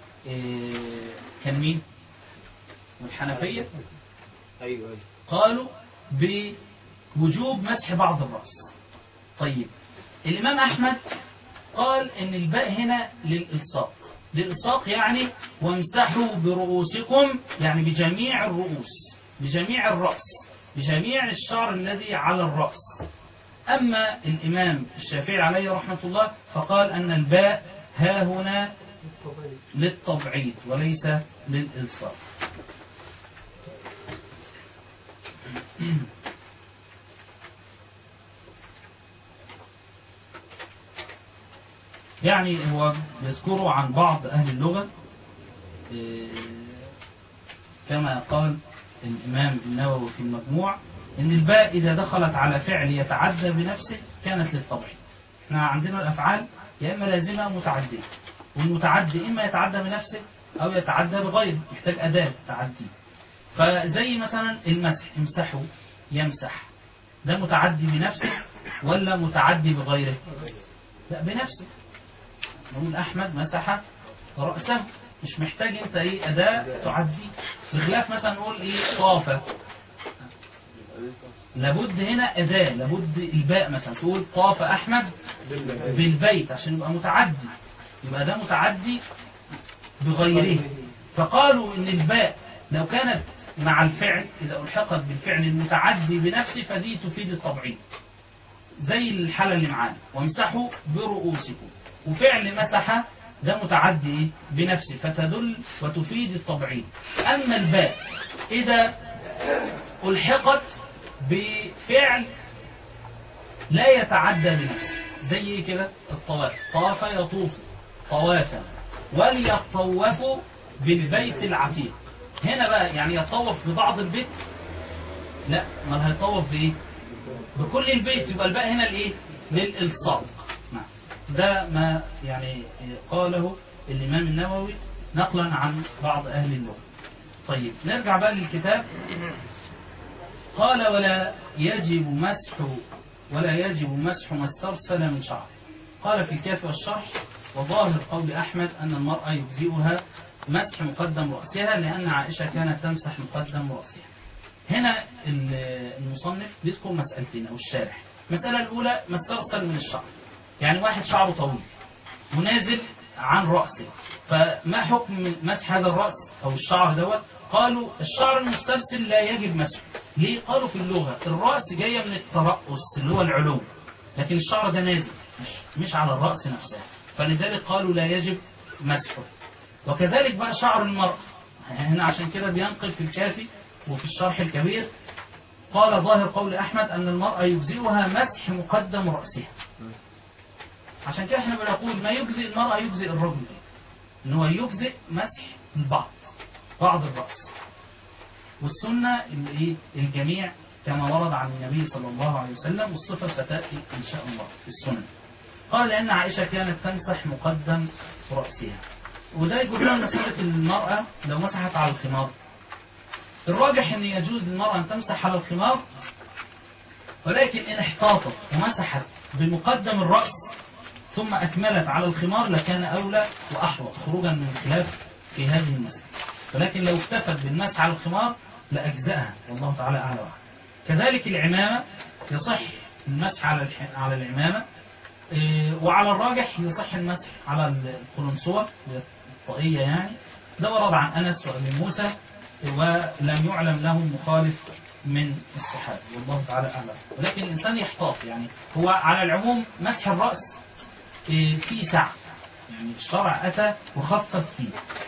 كان مين؟ والحنفية أيوة قالوا بوجوب مسح بعض الرأس. طيب الإمام أحمد قال إن الباء هنا للإلصاق يعني وامسحوا برؤوسكم يعني بجميع الرؤوس بجميع الرأس بجميع الشعر الذي على الرأس. أما الإمام الشافعي عليه رحمة الله فقال أن الباء ها هنا للتبعيض وليس للإلصاق. يعني هو يذكره عن بعض أهل اللغة كما قال الإمام النووي في المجموع إن الباء إذا دخلت على فعل يتعدى بنفسه كانت للتبعيض. احنا عندنا الأفعال يا إما لازمة أو متعدية، والمتعدي إما يتعدى بنفسه أو يتعدى بغيره، يحتاج أداة تعدي. فزي مثلا المسح، امسحوا يمسح، ده متعدي بنفسه ولا متعدي بغيره؟ لا بنفسه. نقول أحمد مسح رأسه، مش محتاج انت ايه أداة تعدي. بخلاف مثلا نقول ايه طاف، لابد هنا أداة، لابد الباء مثلا تقول طاف أحمد بالبيت عشان يبقى متعدي، يبقى ده متعدي بغيره. فقالوا ان الباء لو كانت مع الفعل إذا ألحقت بالفعل المتعدي بنفسه فدي تفيد التبعيض، زي الحالة اللي معانا وامسحوا برؤوسكم، وفعل مسح ده متعدي إيه؟ بنفسه فتدل وتفيد التبعيض. أما الباء إذا ألحقت بفعل لا يتعدى بنفسه، زي كده الطواف، طاف يطوف طوافا، وليطوفوا بالبيت العتيق. هنا بقى يعني يطوف ببعض البيت؟ لا، ما هيطوف بايه؟ بكل البيت، يبقى الباء هنا الايه؟ للالصاق. نعم، ده ما يعني قاله الامام النووي نقلا عن بعض اهل اللغه. طيب نرجع بقى للكتاب. قال ولا يجب مسح ما استرسل من شعر. قال في الكافي والشرح وظاهر قول أحمد أن المرأة يجزئها مسح مقدم رأسها لأن عائشة كانت تمسح مقدم رأسها. هنا المصنف بيذكر مسألتين أو الشارح. المسألة الأولى ما استرسل من الشعر، يعني واحد شعره طويل ونازل عن رأسه، فما حكم مسح هذا الرأس أو الشعر دوت؟ قالوا الشعر المسترسل لا يجب مسحه. ليه؟ قالوا في اللغة الرأس جاية من الترأس اللي هو العلو، لكن الشعر ده نازل مش على الرأس نفسها، فلذلك قالوا لا يجب مسحه. وكذلك بقى شعر المرأة، هنا عشان كده بينقل في الكافي وفي الشرح الكبير قال ظاهر قول أحمد أن المرأة يجزئها مسح مقدم رأسها. عشان كده احنا بنقول ما يجزئ المرأة يجزئ الرجل، ان هو يجزئ مسح بعض الرأس، والسنة الجميع كما ورد عن النبي صلى الله عليه وسلم، والصفة ستأتي إن شاء الله في السنن. قال لأن عائشة كانت تمسح مقدم رأسها. وده يقول لنا مسألة المرأة لو مسحت على الخمار، الراجح أن يجوز للمرأة أن تمسح على الخمار، ولكن إن احتاطت ومسحت بمقدم الرأس ثم أكملت على الخمار لكان أولى وأحوط خروجا من الخلاف في هذه المسألة. ولكن لو اكتفت بالمسح على الخمار لأجزأها، والله تعالى أعلى وأعلم. كذلك العمامة يصح المسح على العمامة، وعلى الراجح يصح المسح على القلنسوة الطاقية يعني. ده ورد عن أنس وأبي موسى ولم يعلم له مخالف من الصحابة، والله تعالى أعلم. ولكن الإنسان يحتاط، يعني هو على العموم مسح الرأس في سعة، يعني الشرع أتى وخفف فيه،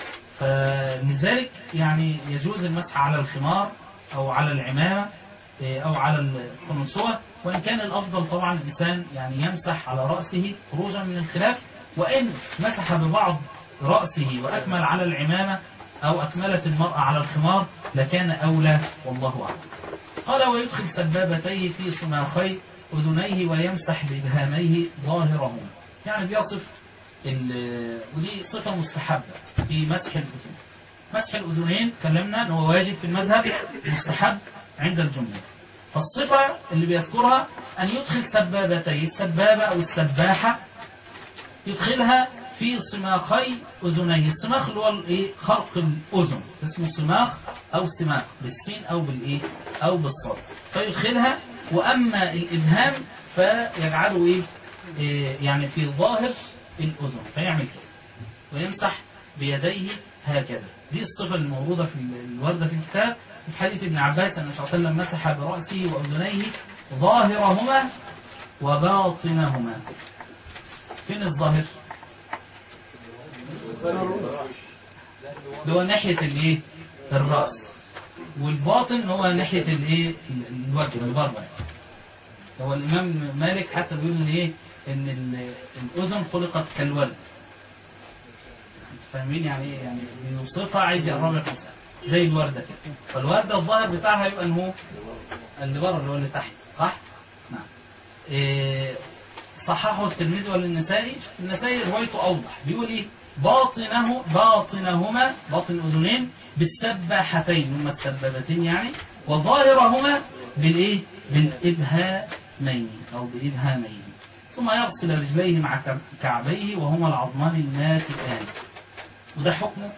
فلذلك يعني يجوز المسح على الخمار أو على العمامة أو على القلنسوة. وإن كان الأفضل طبعا الإنسان يعني يمسح على رأسه خروجا من الخلاف، وإن مسح ببعض رأسه وأكمل على العمامة أو أكملت المرأة على الخمار لكان أولى، والله أعلم. قال ويدخل سبابتيه في صماخي أذنيه ويمسح بإبهاميه ظاهرهما، يعني بيصف ودي صفة مستحبة في مسح الأذن. مسح الأذنين كلمنا أنه واجب في المذهب، مستحب عند الجمهور. فالصفة اللي بيذكرها أن يدخل سبابتيه، السبابة أو السباحة يدخلها في صماخي أذنيه. الصماخ اللي هو خرق الأذن اسمه صماخ أو سماخ بالسين أو أو بالصاد، فيدخلها. وأما الإبهام فيجعله يعني في ظاهر الأذن، فيعمل كده ويمسح بيديه هكذا. دي الصفة الموجودة في الوردة في الكتاب. في حديث ابن عباس أن النبي صلى الله عليه وسلم مسح برأسه وأذنيه ظاهرهما وباطنهما. فين الظاهر؟ اللي هو ناحية الرأس، والباطن هو ناحية الوجه اللي بره. هو الإمام مالك حتى بيقول ان الاذن خلقت كالورد. فاهمين يعني ايه؟ يعني بيوصفها عايز يقرب لك مسألة زي الوردة كده. فالوردة الظاهر بتاعها يبقى ان هو اللي بره اللي هو اللي تحت، صح؟ نعم. صححه الترمذي والنسائي. النسائي روايته اوضح، بيقول ايه؟ باطنهما باطن الاذنين بالسباحتين، هما السبابتين يعني، وظاهرهما بالايه؟ بالابهامين او بابهامين. ثم يغسل رجليه مع كعبيه وهما العظمان الناتئان. وده حكمه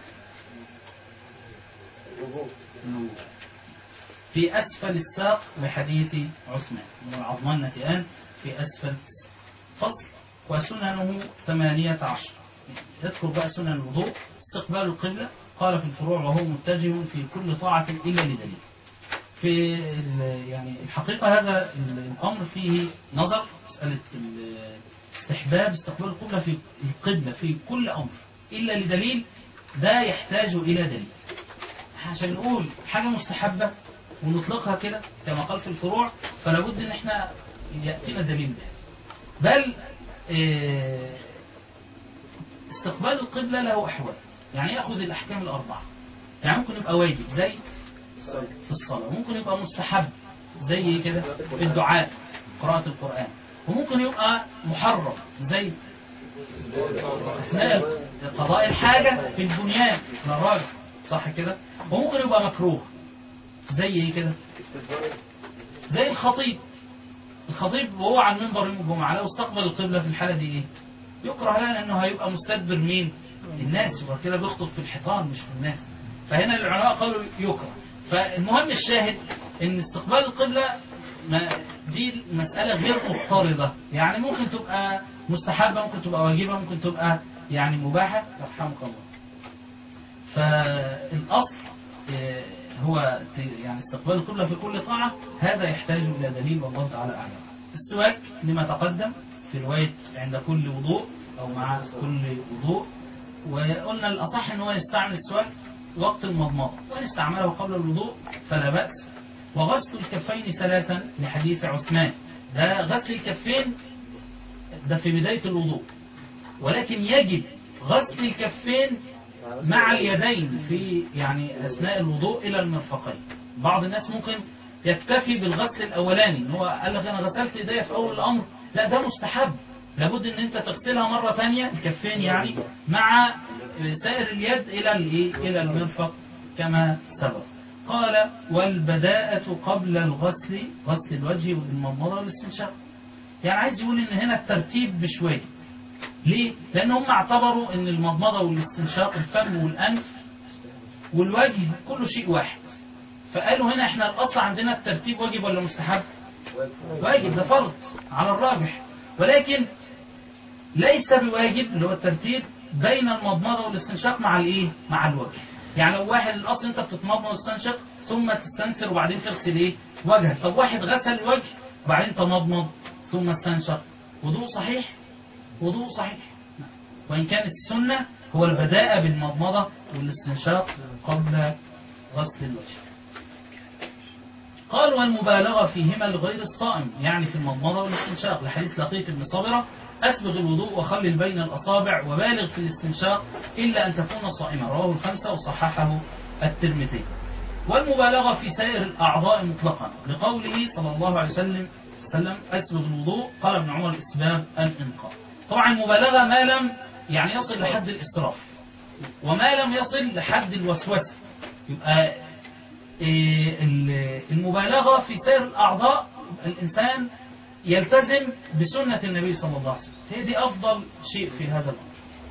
في أسفل الساق بحديث عثمان، والعظمان الناتئان في أسفل الساق. فصل. وسننه 18. يذكر بقى سنن الوضوء. استقبال القبلة، قال في الفروع وهو متجه في كل طاعة إلا لدليل. في يعني الحقيقة هذا الأمر فيه نظر، مسألة استحباب استقبال القبلة في كل أمر إلا لدليل، ده يحتاج إلى دليل. عشان نقول حاجة مستحبة ونطلقها كده كما قال في الفروع، فلا بد ان احنا يأتينا دليل بهذا. بل استقبال القبلة له أحوال، يعني يأخذ الأحكام الأربعة. يعني ممكن يبقى واجب زي في الصلاة، وممكن يبقى مستحب زي كده في الدعاء قراءة القرآن، وممكن يبقى محرم زي أثناء قضاء الحاجة في البنيان للراجل، صح كده؟ وممكن يبقى مكروه زي ايه كده؟ زي الخطيب وهو على المنبر يوم الجمعة لو استقبل القبلة في الحالة دي ايه؟ يكره لها لأنه هيبقى مستدبر مين؟ الناس، وكده بيخطب في الحيطان مش في الناس. فهنا العلماء قالوا يكره. فالمهم الشاهد ان استقبال القبلة دي مسألة غير مضطردة، يعني ممكن تبقى مستحبة، ممكن تبقى واجبة، ممكن تبقى يعني مباحة، يرحمك الله. فالأصل هو يعني استقبال القبلة في كل طاعة، هذا يحتاج إلى دليل والله تعالى أعلم. السواك لما تقدم في رواية عند كل وضوء أو مع كل وضوء، وقلنا الأصح أنه يستعمل السواك وقت المضمضة، وإن استعمله قبل الوضوء فلا بأس. وغسل الكفين 3 لحديث عثمان، ده غسل الكفين ده في بداية الوضوء، ولكن يجب غسل الكفين مع اليدين في يعني أثناء الوضوء إلى المرفقين. بعض الناس ممكن يكتفي بالغسل الأولاني، إن هو قال لك أنا غسلت إيديا في أول الأمر، لا ده مستحب، لابد إن أنت تغسلها مرة تانية الكفين يعني مع سائر اليد إلى المرفق كما سبق. قال والبداءة قبل الغسل، غسل الوجه والمضمضة والاستنشاق. يعني عايز يقول إن هنا الترتيب مش واجب. ليه؟ لأن هم اعتبروا أن المضمضة والاستنشاق الفم والأنف والوجه كله شيء واحد، فقالوا هنا احنا الأصل عندنا الترتيب واجب ولا مستحب؟ واجب، ده فرض على الراجح، ولكن ليس بواجب اللي هو الترتيب بين المضمضة والاستنشاق مع الايه؟ مع الوجه. يعني لو واحد الأصل انت بتتمضمض واستنشق ثم تستنثر وبعدين تغسل ايه؟ وجهك. طب واحد غسل الوجه وبعدين تمضمض ثم استنشق، وضوء صحيح؟ وضوء صحيح. وإن كان السنة هو البداء بالمضمضة والاستنشاق قبل غسل الوجه. قال والمبالغة فيهما لغير الصائم، يعني في المضمضة والاستنشاق، لحديث لقيط بن صبرة أسبغ الوضوء وخلل بين الأصابع وبالغ في الاستنشاق إلا أن تكون صائما، رواه الخمسة وصححه الترمذي. والمبالغة في سائر الأعضاء مطلقا لقوله صلى الله عليه وسلم أسبغ الوضوء، قال ابن عمر الإسباغ الإنقاء. طبعا المبالغة ما لم يعني يصل لحد الإسراف وما لم يصل لحد الوسوسة، يبقى المبالغة في سائر الأعضاء الإنسان يلتزم بسنة النبي صلى الله عليه وسلم، هي دي أفضل شيء في هذا الأمر،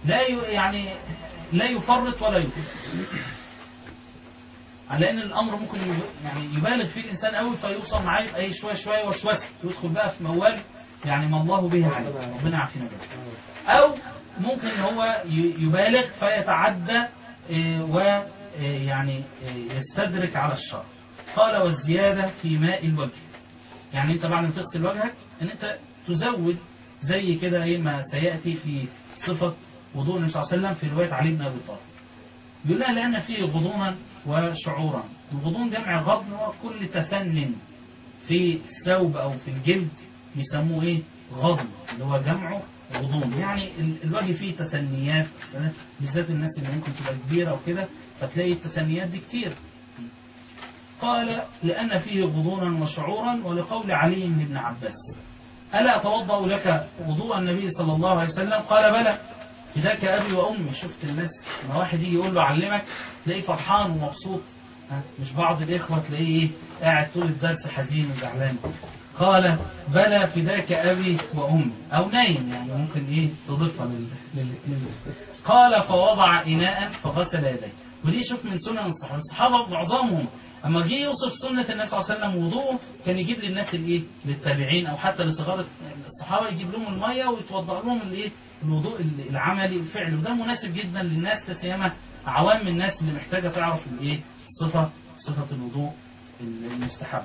لا يفرط ولا يفرط، على ان الامر ممكن يعني يبالغ فيه الانسان قوي فيوصل معاه يبقى شويه وسوسه ويدخل بقى في موال يعني ما الله به عليه، ربنا يعافينا منه. او ممكن هو يبالغ فيتعدى ويعني يستدرك على الشر. قال والزياده في ماء الوجه، يعني انت بعد ما تغسل وجهك ان انت تزود زي كده ما سياتي في صفه وضوء النبي صلى الله عليه وسلم في روايه علي بن ابي طالب. يقول لها لأن فيه غضونا وشعورا. الغضون جمع غضن، وكل تثنن في الثوب أو في الجلد بيسموه إيه؟ غضن، اللي هو جمعه غضون، يعني الوجه فيه تسنيات، بالذات الناس اللي ممكن تبقى كبيرة وكده فتلاقي التسنيات دي كتير. قال لأن فيه غضونا وشعورا، ولقول علي بن عباس ألا أتوضأ لك وضوء النبي صلى الله عليه وسلم؟ قال بلى فداك أبي وأمي. شفت الناس لما واحد يجي يقول له علمك تلاقيه فرحان ومبسوط، مش بعض الإخوة تلاقيه قاعد طول الدرس حزين وزعلان. قال بلى فداك أبي وأمي، أو نايم يعني ممكن تضيفها للاثنين. قال فوضع إناء فغسل يديه. ودي شوف من سنن الصحابة، الصحابة معظمهم أما جه يوصف سنة النبي صلى الله عليه وسلم وضوءه كان يجيب للناس للتابعين أو حتى لصغار الصحابة يجيب لهم المية ويتوضأ لهم الوضوء العملي الفعلي، وده مناسب جدا للناس تسيما عوام الناس اللي محتاجة تعرف صفة الوضوء المستحب.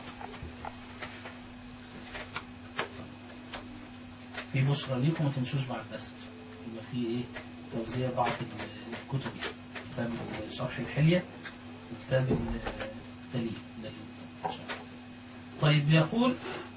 في بشرى ليكم ما تمشوش بعد الدرس، يبقى في توزيع بعض الكتب، كتاب شرح الحلية وكتاب الدليل. طيب يقول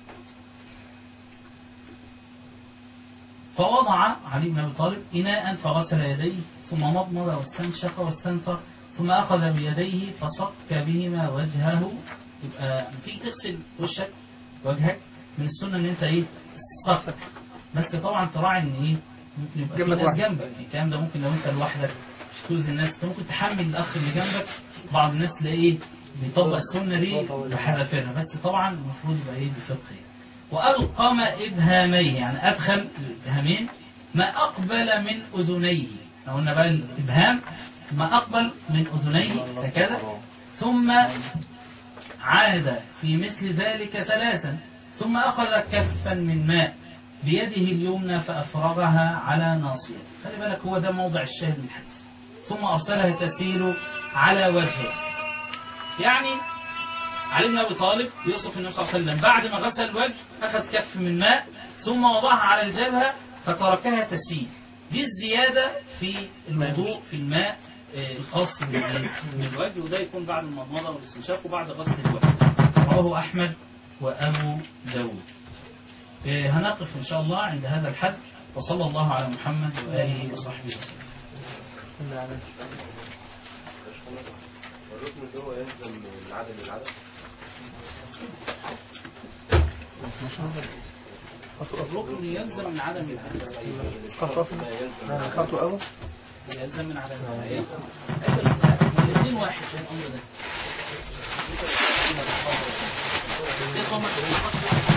فوضع علي بن أبي طالب إناء فغسل يديه ثم مضمض واستنشق واستنثر ثم أخذ بيديه فصك بهما وجهه. يبقى تيجي تغسل وجهك من السنة ان انت الصفك، بس طبعا تراعي ان ممكن يبقى في ناس جنبك. الكلام ده ممكن لو انت لوحدك مش توزن الناس، انت ممكن تحمل الاخ اللي جنبك. بعض الناس تلاقيه بيطبق السنة دي بحذافيرها، بس طبعا المفروض يبقى بفقه. وألقم إبهاميه، يعني أدخل الإبهامين ما أقبل من أذنيه. لو قلنا بقى الإبهام ما أقبل من أذنيه هكذا، ثم عاد في مثل ذلك ثلاثا، ثم أخذ كفا من ماء بيده اليمنى فأفرغها على ناصيته. خلي بالك هو ده موضع الشاهد من الحديث. ثم أرسلها تسيل على وجهه. يعني علي بن أبي طالب يوصف النبي صلى الله عليه وسلم بعد ما غسل الوجه أخذ كف من ماء ثم وضعها على الجبهة فتركها تسيل. دي الزيادة في الوضوء في الماء الخاص بالوجه، وده يكون بعد المضمضة والاستنشاق وبعد غسل الوجه. رواه أحمد وأبو داود. هنقف إن شاء الله عند هذا الحد، وصلى الله على محمد وآله وصحبه وسلم. الركن اللي هو يلزم العدد للعدد. الركن يلزم من عدم العدد. يلزم من عدم العدد. الاثنين واحد في الأمر ده.